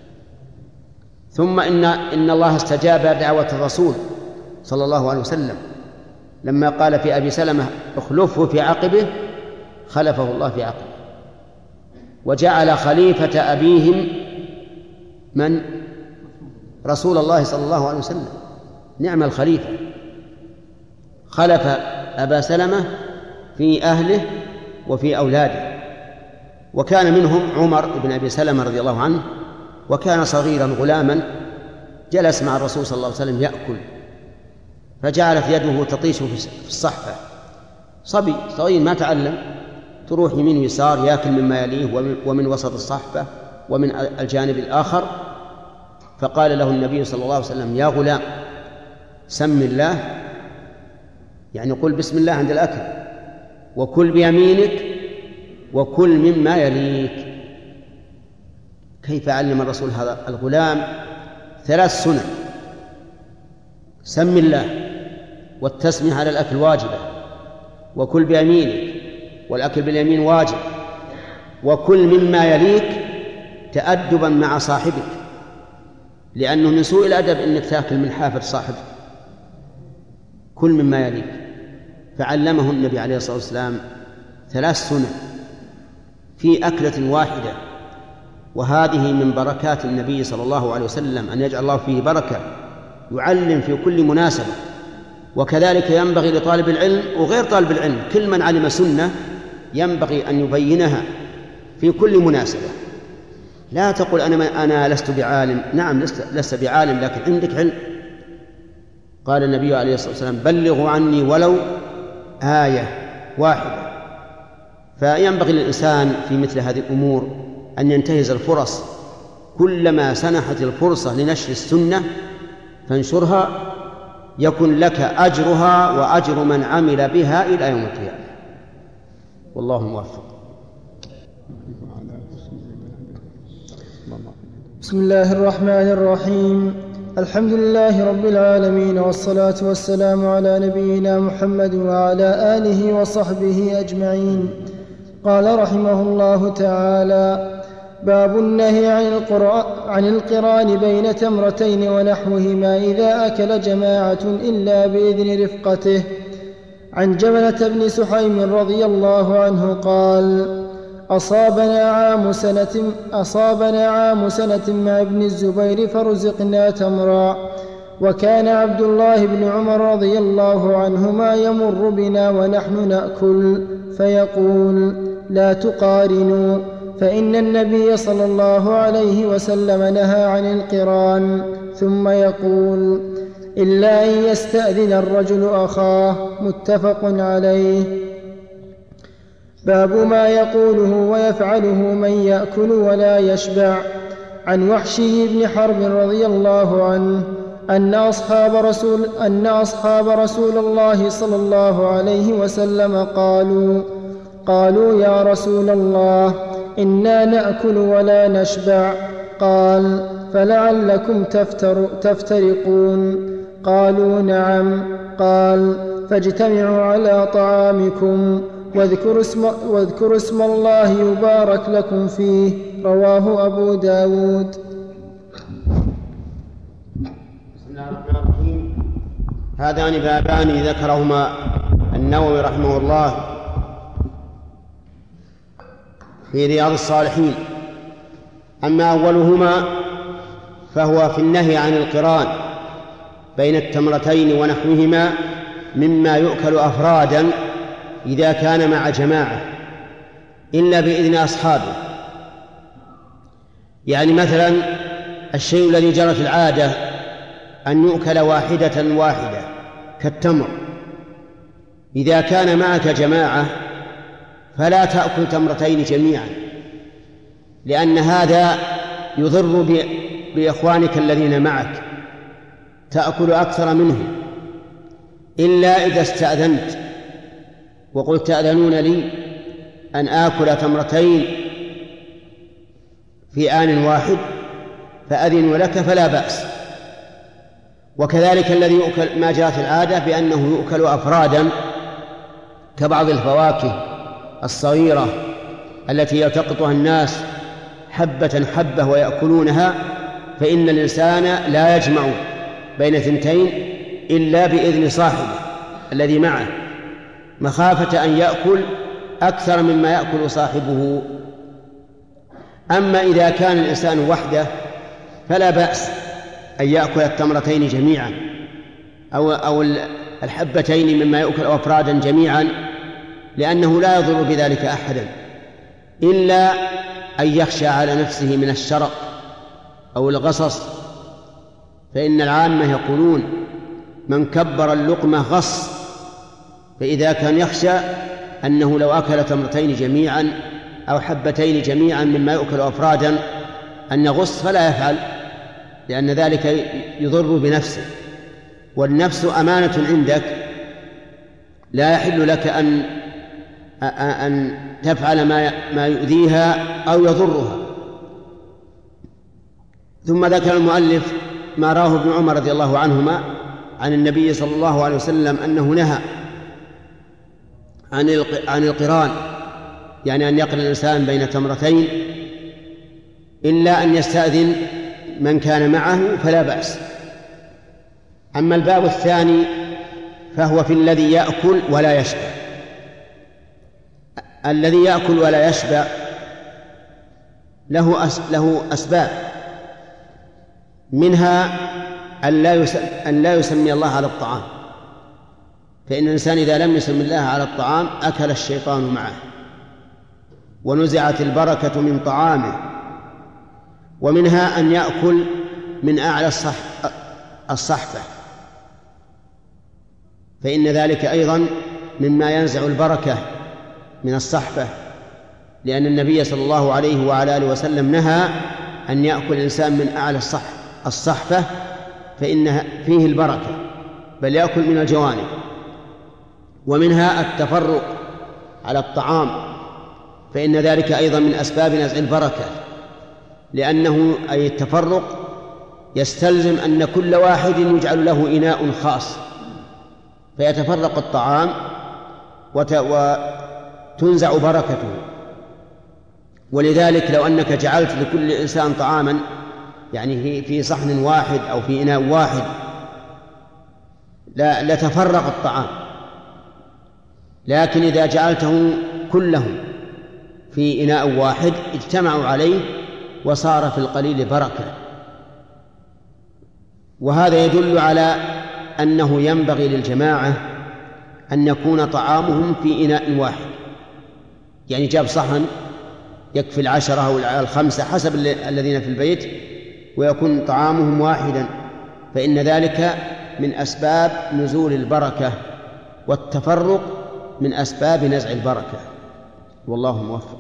ثم إن الله استجاب دعوة الرسول صلى الله عليه وسلم لما قال في أبي سلمة اخلفه في عقبه، خلفه الله في عقبه، وجعل خليفة أبيهم من؟ رسول الله صلى الله عليه وسلم. نعم الخليفة، خلف أبا سلمة في أهله وفي أولاده. وكان منهم عمر بن أبي سلمة رضي الله عنه، وكان صغيرا غلاما جلس مع الرسول صلى الله عليه وسلم يأكل، فجعلت يده تطيش في الصحفة. صبي صغير ما تعلم، تروح يمين ويسار يأكل مما يليه ومن وسط الصحفة ومن الجانب الآخر. فقال له النبي صلى الله عليه وسلم يا غلام سم الله، يعني قل بسم الله عند الأكل، وكل بيمينك وكل مما يليك. كيف علم الرسول هذا الغلام 3 سنن: سم الله، والتسمية على الأكل واجبة، وكل بيمينك، والأكل باليمين واجب، وكل مما يليك تأدبا مع صاحبك، لأنه من سوء الأدب أنك تأكل من حافة صاحبك. كل مما يليك. فعلمه النبي عليه الصلاة والسلام 3 سنن في أكلة واحدة. وهذه من بركات النبي صلى الله عليه وسلم أن يجعل الله فيه بركة، يعلم في كل مناسبة وكذلك ينبغي لطالب العلم وغير طالب العلم، كل من علم سنة ينبغي أن يبينها في كل مناسبة. لا تقول أنا لست بعالم. نعم لست بعالم، لكن عندك علم. قال النبي عليه الصلاة والسلام: بلغوا عني ولو آية واحدة. فينبغي للإنسان في مثل هذه الأمور أن ينتهز الفرص، كلما سنحت الفرصة لنشر السنة فانشرها، يكن لك أجرها وأجر من عمل بها إلى يوم القيامة. والله موفق. بسم الله الرحمن الرحيم. الحمد لله رب العالمين، والصلاة والسلام على نبينا محمد وعلى آله وصحبه أجمعين. قال رحمه الله تعالى: باب النهي عن القران بين تمرتين ونحوهما إذا أكل جماعة إلا بإذن رفقته. عن جبلة بن سحيم رضي الله عنه قال: أصابنا عام سنة مع ابن الزبير فرزقنا تمرا، وكان عبد الله بن عمر رضي الله عنهما يمر بنا ونحن نأكل فيقول: لا تقارنوا، فإن النبي صلى الله عليه وسلم نهى عن القران. ثم يقول: إلا أن يستأذن الرجل أخاه. متفق عليه. باب ما يقوله ويفعله من يأكل ولا يشبع. عن وحشي بن حرب رضي الله عنه أن أصحاب رسول الله صلى الله عليه وسلم قالوا: يا رسول الله، إنا نأكل ولا نشبع. قال: فلعلكم تفترقون. قالوا: نعم. قال: فاجتمعوا على طعامكم واذكروا اسم الله يبارك لكم فيه. رواه أبو داود. بسم الله الرحمن الرحيم. هذان بابان ذكرهما النووي رحمه الله في رياض الصالحين. أما أولهما فهو في النهي عن القران بين التمرتين ونحوهما مما يؤكل أفرادا إذا كان مع جماعة إلا بإذن أصحابه. يعني مثلا الشيء الذي جرت العادة أن يؤكل واحدة كالتمر، إذا كان معك جماعة فلا تأكل تمرتين جميعا، لأن هذا يضر بإخوانك الذين معك، تأكل أكثر منهم، إلا إذا استأذنت وقلت: تأذنون لي أن آكل تمرتين في آن واحد، فأذن لك فلا بأس. وكذلك الذي يؤكل ما جاءت العادة بأنه يؤكل أفرادا كبعض الفواكه الصغيرة التي يلتقطها الناس حبة ويأكلونها، فإن الإنسان لا يجمع بين ثنتين إلا بإذن صاحبه الذي معه، مخافة أن يأكل أكثر مما يأكل صاحبه. أما إذا كان الإنسان وحده فلا بأس أن يأكل التمرتين جميعا أو الحبتين مما يأكل أفرادا جميعا، لأنه لا يضر بذلك أحدا، إلا أن يخشى على نفسه من الشرق أو الغصص، فإن العامة يقولون: من كبر اللقمة غص. فإذا كان يخشى أنه لو أكل تمرتين جميعا أو حبتين جميعا مما يؤكل أفرادا أن يغص فلا يفعل، لأن ذلك يضر بنفسه، والنفس أمانة عندك، لا يحل لك أن تفعل ما يؤذيها أو يضرها. ثم ذكر المؤلف ما راه ابن عمر رضي الله عنهما عن النبي صلى الله عليه وسلم أنه نهى عن القران، يعني أن يقرن الإنسان بين تمرتين إلا أن يستأذن من كان معه فلا بأس. أما الباب الثاني فهو في الذي يأكل ولا يشبع. الذي يأكل ولا يشبع له أسباب، منها أن لا يسمي الله على الطعام، فإن الإنسان إذا لم يسم الله على الطعام أكل الشيطان معه ونزعت البركة من طعامه. ومنها أن يأكل من أعلى الصحفة، فإن ذلك أيضا مما ينزع البركة من الصحفة، لأن النبي صلى الله عليه وعلى آله وسلم نهى أن يأكل الإنسان من أعلى الصحفة فإن فيه البركة، بل يأكل من الجوانب. ومنها التفرق على الطعام، فإن ذلك أيضا من أسباب نزع البركة، لأنه أي التفرق يستلزم أن كل واحد يجعل له إناء خاص فيتفرق الطعام وتنزع بركته. ولذلك لو أنك جعلت لكل إنسان طعاما يعني في صحن واحد أو في إناء واحد لتفرق الطعام، لكن إذا جعلته كلهم في إناء واحد اجتمعوا عليه وصار في القليل بركة. وهذا يدل على أنه ينبغي للجماعة أن يكون طعامهم في إناء واحد، يعني جاب صحن يكفي 10 أو 5 حسب الذين في البيت ويكون طعامهم واحدا، فإن ذلك من أسباب نزول البركة، والتفرق من أسباب نزع البركة، والله موفق.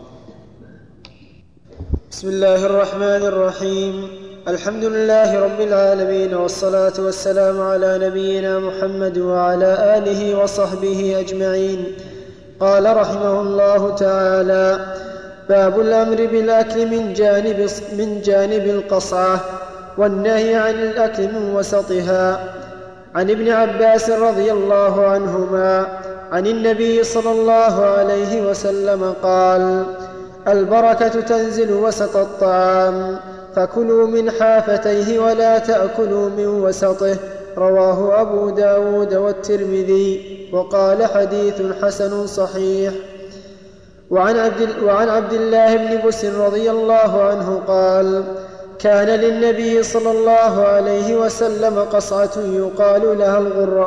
بسم الله الرحمن الرحيم. الحمد لله رب العالمين، والصلاة والسلام على نبينا محمد وعلى آله وصحبه أجمعين. قال رحمه الله تعالى: باب الأمر بالأكل من جانب القصعة، والنهي عن الأكل من وسطها. عن ابن عباس رضي الله عنهما عن النبي صلى الله عليه وسلم قال: البركة تنزل وسط الطعام، فكلوا من حافتيه ولا تأكلوا من وسطه. رواه أبو داود والترمذي، وقال حديث حسن صحيح. وعن عبد الله بن بسر رضي الله عنه قال: كان للنبي صلى الله عليه وسلم قصعة يقال لها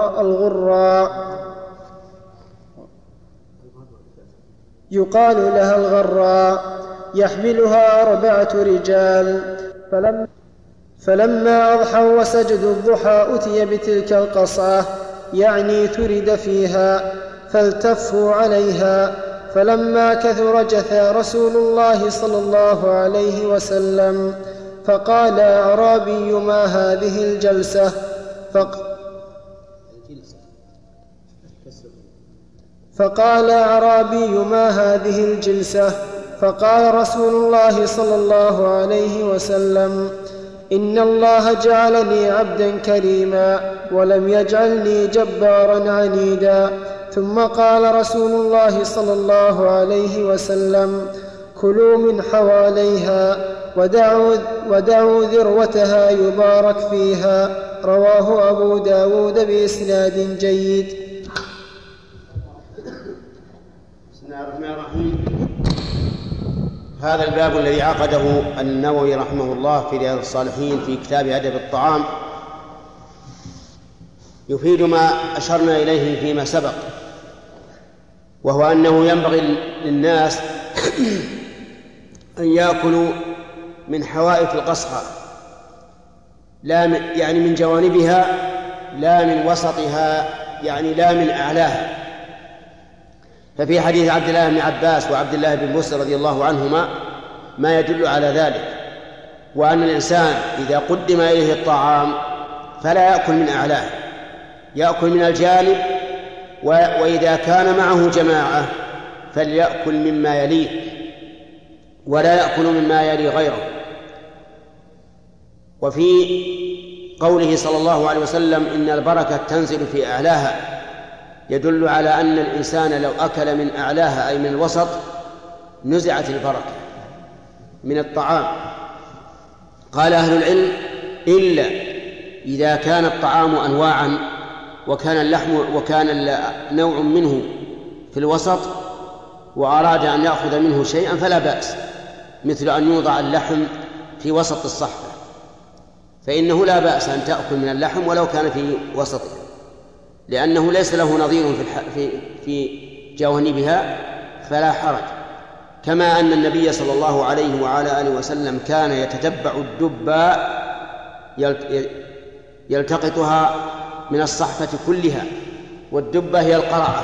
الغراء يحملها 4 رجال، فلما أضحوا وسجدوا الضحى أتي بتلك القصعة، يعني ترد فيها، فالتفوا عليها. فلما كثر جثى رسول الله صلى الله عليه وسلم، فقال أعرابي: ما هذه الجلسة؟ فقال أعرابي: ما هذه الجلسة؟ فقال رسول الله صلى الله عليه وسلم: إن الله جعلني عبدا كريما ولم يجعلني جبارا عنيدا. ثم قال رسول الله صلى الله عليه وسلم: كلوا من حواليها ودعوا ذروتها يبارك فيها. رواه أبو داود بإسناد جيد. بسم الله الرحمن الرحيم. هذا الباب الذي عقده النووي رحمه الله في رياض الصالحين في كتاب أدب الطعام يفيد ما أشرنا إليه فيما سبق، وهو أنه ينبغي للناس أن يأكلوا من حوائط القصعة، لا يعني من جوانبها، لا من وسطها، يعني لا من أعلاها. ففي حديث عبد الله بن عباس وعبد الله بن بسر رضي الله عنهما ما يدل على ذلك، وأن الإنسان إذا قدم إليه الطعام فلا يأكل من أعلاه، يأكل من الجانب، وإذا كان معه جماعة فليأكل مما يليه ولا يأكل مما يلي غيره. وفي قوله صلى الله عليه وسلم: إن البركة تنزل في أعلاها، يدل على أن الإنسان لو أكل من أعلاها أي من الوسط نزعت البركة من الطعام. قال أهل العلم: إلا إذا كان الطعام أنواعا وكان اللحم وكان نوع منه في الوسط وأراد أن يأخذ منه شيئا فلا بأس، مثل أن يوضع اللحم في وسط الصحفة، فإنه لا بأس أن تأكل من اللحم ولو كان في وسطه. لأنه ليس له نظير في جوانبها فلا حرج. كما أن النبي صلى الله عليه وعلى آله وسلم كان يتتبع الدباء يلتقطها من الصحفة كلها، والدبة هي القرعة.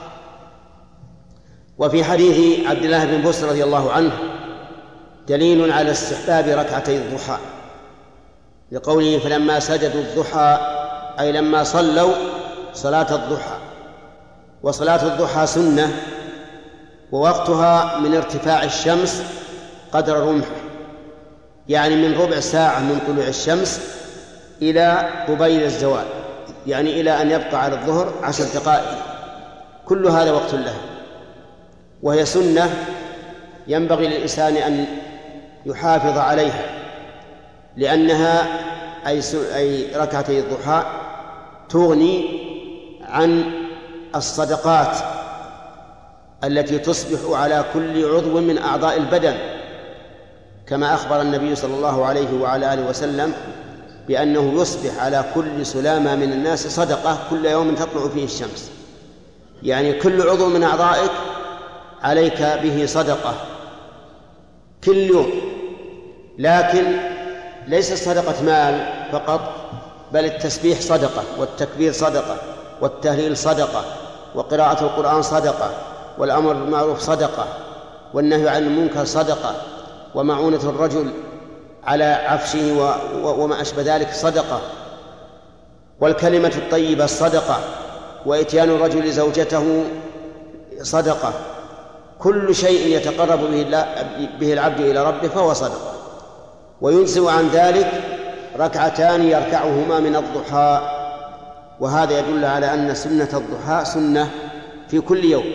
وفي حديث عبد الله بن بسر رضي الله عنه دليل على استحباب ركعتي الضحى، لقوله فلما سجدوا الضحى أي لما صلوا صلاة الضحى. وصلاة الضحى سنة، ووقتها من ارتفاع الشمس قدر رمح، يعني من ربع ساعة من طلوع الشمس إلى قبيل الزوال، يعني إلى أن يبقى على الظهر 10 دقائق، كل هذا وقت له. وهي سنة ينبغي للإنسان أن يحافظ عليها، لأنها أي ركعتي الضحى تغني عن الصدقات التي تصبح على كل عضو من أعضاء البدن، كما أخبر النبي صلى الله عليه وعلى آله وسلم بأنه يصبح على كل سلامة من الناس صدقة كل يوم تطلع فيه الشمس، يعني كل عضو من أعضائك عليك به صدقة كل يوم. لكن ليس صدقة مال فقط، بل التسبيح صدقة، والتكبير صدقة، والتهليل صدقة، وقراءة القرآن صدقة، والأمر بالمعروف صدقة، والنهي عن المنكر صدقة، ومعونة الرجل على عفشه وما أشبه ذلك صدقة، والكلمة الطيبة صدقة، وإتيان الرجل زوجته صدقة. كل شيء يتقرب به العبد إلى ربه فهو صدقة. وينسب عن ذلك ركعتان يركعهما من الضحى، وهذا يدل على أن سنة الضحى سنة في كل يوم.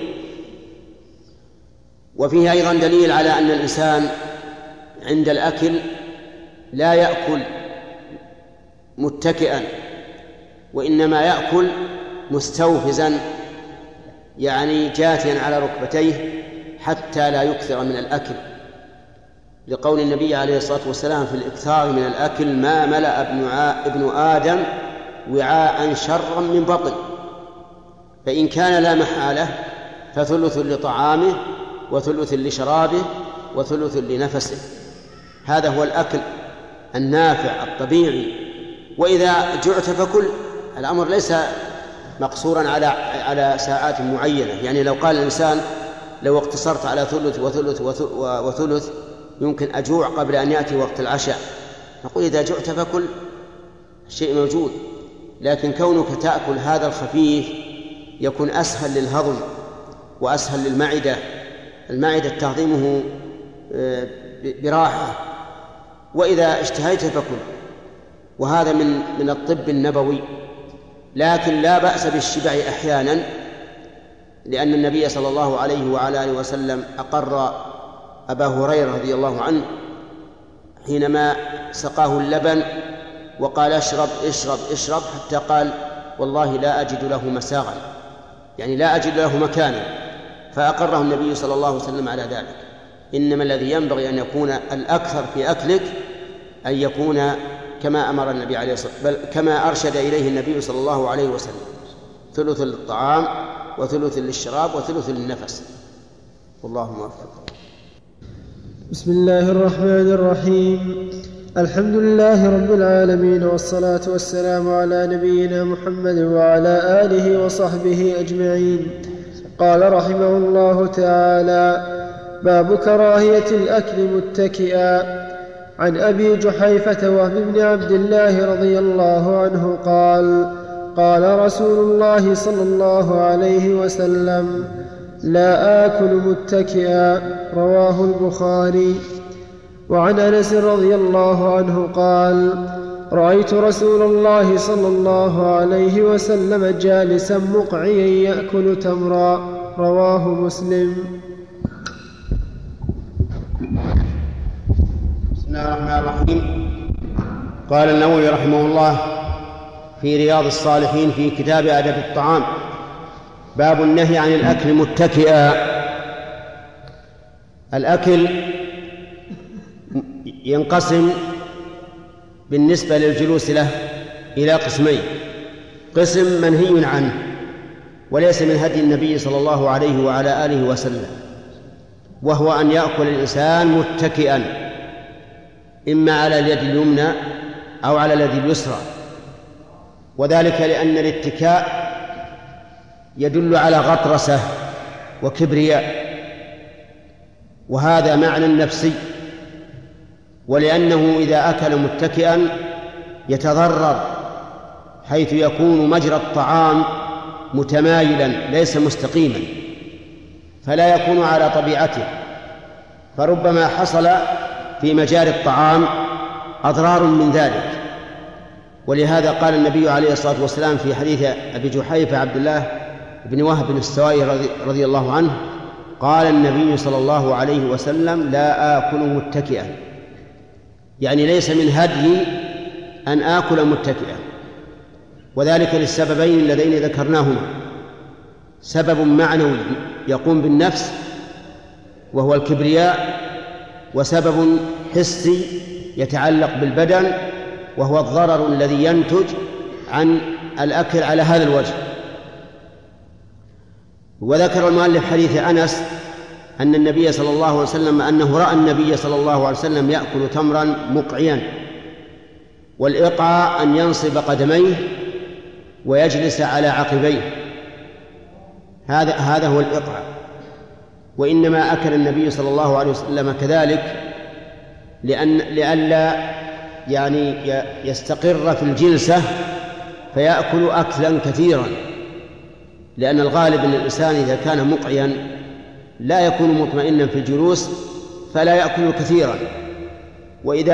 وفيه أيضا دليل على أن الإنسان عند الأكل لا يأكل متكئا، وإنما يأكل مستوفزا، يعني جاثيا على ركبتيه حتى لا يكثر من الأكل، لقول النبي عليه الصلاة والسلام في الإكثار من الأكل ما ملأ ابن آدم وعاء شرا من بطن، فإن كان لا محالة فثلث لطعامه وثلث لشرابه وثلث لنفسه. هذا هو الأكل النافع الطبيعي. وإذا جعت فكل، الأمر ليس مقصورا على ساعات معينة. يعني لو قال الإنسان لو اقتصرت على ثلث وثلث وثلث يمكن أجوع قبل أن يأتي وقت العشاء، نقول إذا جعت فكل، شيء موجود. لكن كونك تأكل هذا الخفيف يكون أسهل للهضم وأسهل للمعدة، المعدة تهضمه براحة. وإذا اشتهيت فكل، وهذا من الطب النبوي. لكن لا بأس بالشبع أحيانا، لأن النبي صلى الله عليه وعلى آله وسلم أقر أبا هريرة رضي الله عنه حينما سقاه اللبن وقال اشرب اشرب اشرب، حتى قال والله لا أجد له مساغا، يعني لا أجد له مكانا، فأقره النبي صلى الله عليه وسلم على ذلك. إنما الذي ينبغي أن يكون الأكثر في أكلك أن يكون كما أمر النبي عليه الصلاة والسلام، بل كما أرشد إليه النبي صلى الله عليه وسلم، ثلث للطعام وثلث للشراب وثلث للنفس. والله موفق. بسم الله الرحمن الرحيم. الحمد لله رب العالمين، والصلاة والسلام على نبينا محمد وعلى آله وصحبه أجمعين. قال رحمه الله تعالى: باب كراهية الأكل متكئا. عن أبي جحيفة وهب بن عبد الله رضي الله عنه قال: قال رسول الله صلى الله عليه وسلم: لا آكل متكئا. رواه البخاري. وعن أنس رضي الله عنه قال: رأيت رسول الله صلى الله عليه وسلم جالسا مقعيا يأكل تمرا. رواه مسلم. بسم الله الرحمن الرحيم. قال النووي رحمه الله في رياض الصالحين في كتاب آداب الطعام: باب النهي عن الأكل متكئا. الأكل ينقسم بالنسبة للجلوس له إلى قسمين: قسم منهي عنه وليس من هدي النبي صلى الله عليه وعلى آله وسلم، وهو أن يأكل الإنسان متكئا، إما على اليد اليمنى أو على اليد اليسرى، وذلك لأن الاتكاء يدل على غطرسة وكبرياء، وهذا معنى نفسي، ولأنه إذا أكل متكئا يتضرر، حيث يكون مجرى الطعام متمايلا ليس مستقيما، فلا يكون على طبيعته، فربما حصل في مجاري الطعام أضرار من ذلك. ولهذا قال النبي عليه الصلاة والسلام في حديث أبي جحيفة عبد الله بن وهب السوائي رضي الله عنه، قال النبي صلى الله عليه وسلم: لا آكل متكئا، يعني ليس من هدي أن آكل متكئا، وذلك للسببين اللذين ذكرناهما: سبب معنوي يقوم بالنفس وهو الكبرياء، وسبب حسي يتعلق بالبدن وهو الضرر الذي ينتج عن الأكل على هذا الوجه. وذكر المؤلف حديث أنس أن النبي صلى الله عليه وسلم أنه رأى النبي صلى الله عليه وسلم يأكل تمرا مقعيا، والإقعاء أن ينصب قدميه ويجلس على عقبيه، هذا هو الإقعاء. وإنما أكل النبي صلى الله عليه وسلم كذلك لئلا يعني يستقر في الجلسة فيأكل أكلا كثيرا، لأن الغالب أن الإنسان إذا كان مقعيا لا يكون مطمئنا في الجلوس فلا يأكل كثيرا، وإذا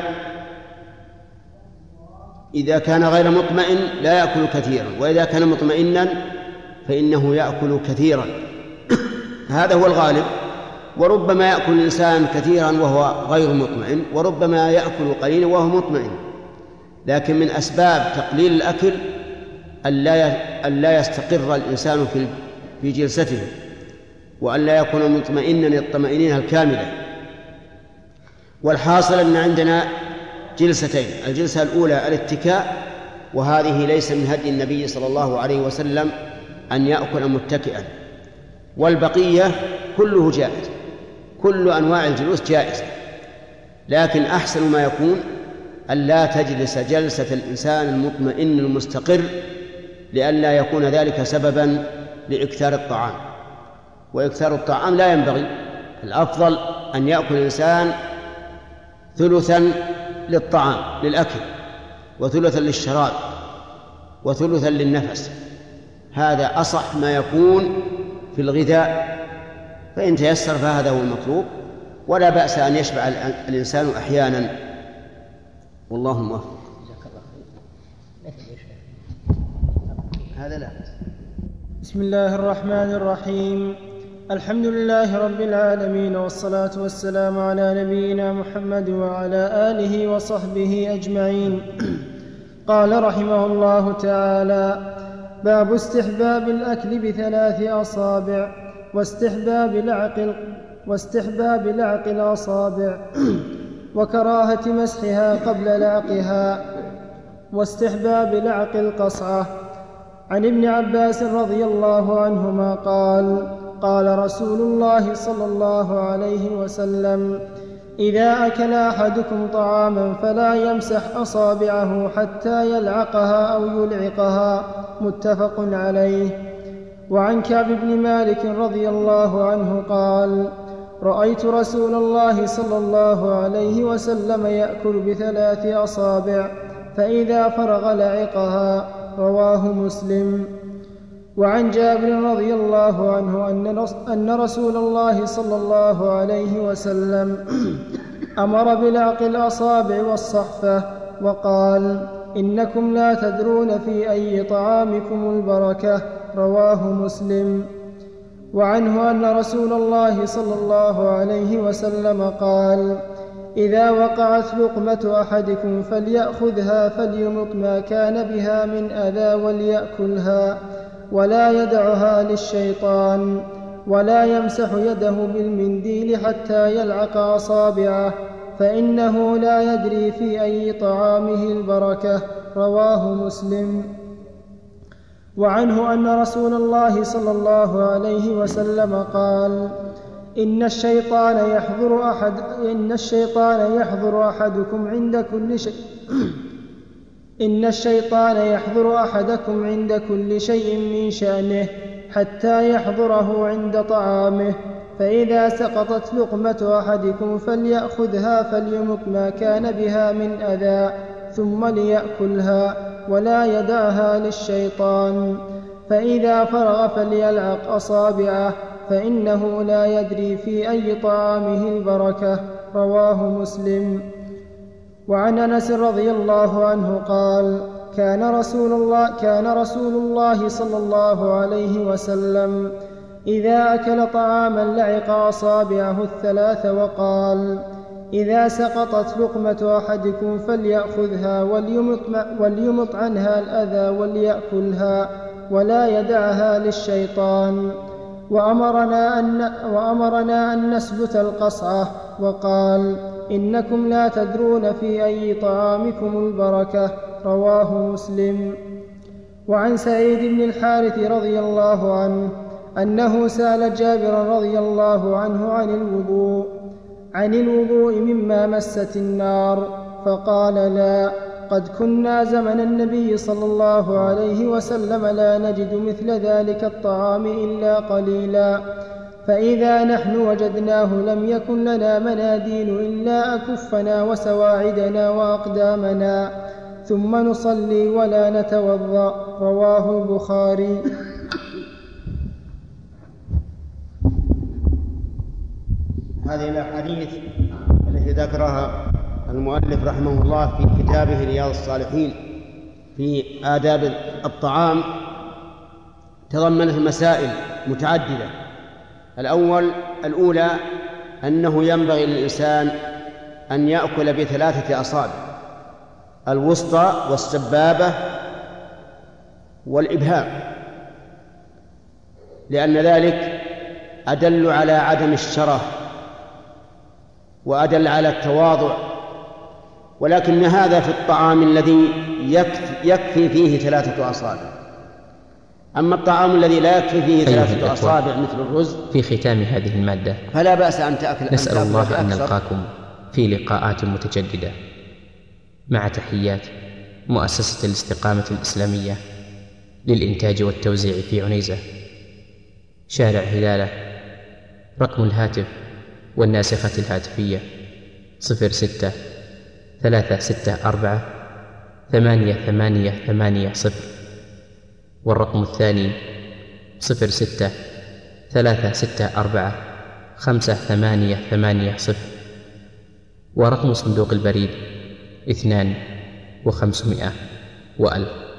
كان غير مطمئن لا يأكل كثيرا، وإذا كان مطمئنا فإنه يأكل كثيرا. هذا هو الغالب. وربما يأكل الإنسان كثيرا وهو غير مطمئن، وربما يأكل قليلا وهو مطمئن. لكن من أسباب تقليل الأكل أن لا يستقر الإنسان في جلسته، وأن لا يكون مطمئنا الطمأنينة الكاملة. والحاصل أن عندنا جلستين: الجلسة الأولى الاتكاء، وهذه ليس من هدي النبي صلى الله عليه وسلم أن يأكل متكئا، والبقية كله جائز، كل أنواع الجلوس جائزة، لكن أحسن ما يكون أن لا تجلس جلسة الإنسان المطمئن المستقر، لئلا يكون ذلك سببا لإكثار الطعام، وإكثار الطعام لا ينبغي. الأفضل أن يأكل الإنسان ثلثا للطعام للأكل، وثلثا للشراب، وثلثا للنفس، هذا أصح ما يكون في الغذاء، فإن تيسر فهذا هو المطلوب، ولا بأس أن يشبع الإنسان أحيانا، والله موفق. هذا لا. بسم الله الرحمن الرحيم. الحمد لله رب العالمين، والصلاة والسلام على نبينا محمد وعلى آله وصحبه أجمعين. قال رحمه الله تعالى: باب استحباب الأكل ب3 أصابع، واستحباب لعق الأصابع، وكراهة مسحها قبل لعقها، واستحباب لعق القصعة. عن ابن عباس رضي الله عنهما قال: قال رسول الله صلى الله عليه وسلم: إذا أكل أحدكم طعاما فلا يمسح أصابعه حتى يلعقها أو يلعقها. متفق عليه. وعن كعب بن مالك رضي الله عنه قال: رأيت رسول الله صلى الله عليه وسلم يأكل ب3 أصابع، فإذا فرغ لعقها. رواه مسلم. وعن جابر رضي الله عنه أن رسول الله صلى الله عليه وسلم أمر بلعق الأصابع والصحفة، وقال: إنكم لا تدرون في أي طعامكم البركة. رواه مسلم. وعنه أن رسول الله صلى الله عليه وسلم قال: إذا وقعت لقمة أحدكم فليأخذها فليمط ما كان بها من أذى وليأكلها، ولا يدعها للشيطان، ولا يمسح يده بالمنديل حتى يلعق أصابعه، فإنه لا يدري في أي طعامه البركة. رواه مسلم. وعنه أن رسول الله صلى الله عليه وسلم قال: إن الشيطان يحضر أحدكم عند كل شيء من شأنه حتى يحضره عند طعامه، فإذا سقطت لقمة أحدكم فليأخذها فليمت ما كان بها من أذى ثم ليأكلها ولا يدعها للشيطان، فإذا فرغ فليلعق أصابعه فإنه لا يدري في أي طعامه البركة. رواه مسلم. وعن أنس رضي الله عنه قال: كان رسول الله صلى الله عليه وسلم إذا أكل طعاما لعق أصابعه الثلاث وقال: إذا سقطت لقمة أحدكم فليأخذها وليمط عنها الأذى وليأكلها ولا يدعها للشيطان. وأمرنا أن نسلت القصعة، وقال: إنكم لا تدرون في أي طعامكم البركة. رواه مسلم. وعن سعيد بن الحارث رضي الله عنه أنه سأل جابر رضي الله عنه عن الوضوء مما مست النار، فقال: لا، قد كنا زمن النبي صلى الله عليه وسلم لا نجد مثل ذلك الطعام إلا قليلا، فإذا نحن وجدناه لم يكن لنا مناديل إلا أكفنا وسواعدنا وأقدامنا، ثم نصلي ولا نتوضأ. رواه البخاري. هذه الأحاديث التي ذكرها المؤلف رحمه الله في كتابه رياض الصالحين في آداب الطعام تضمنت مسائل متعددة. الأولى أنه ينبغي للإنسان أن يأكل بثلاثة أصابع: الوسطى والسبابة والإبهام، لأن ذلك أدل على عدم الشره وأدل على التواضع، ولكن هذا في الطعام الذي يكفي فيه ثلاثة أصابع. أما الطعام الذي لا يكفي فيه ثلاثة أصابع مثل الرز، في ختام هذه المادة فلا بأس أن تأكل. نسأل الله أن نلقاكم في لقاءات متجددة، مع تحيات مؤسسة الاستقامة الإسلامية للإنتاج والتوزيع في عنيزة، شارع هلالة. رقم الهاتف والناسخة الهاتفية 06-364-8880، والرقم الثاني 06-364-5880، ورقم صندوق البريد 2500 و1000.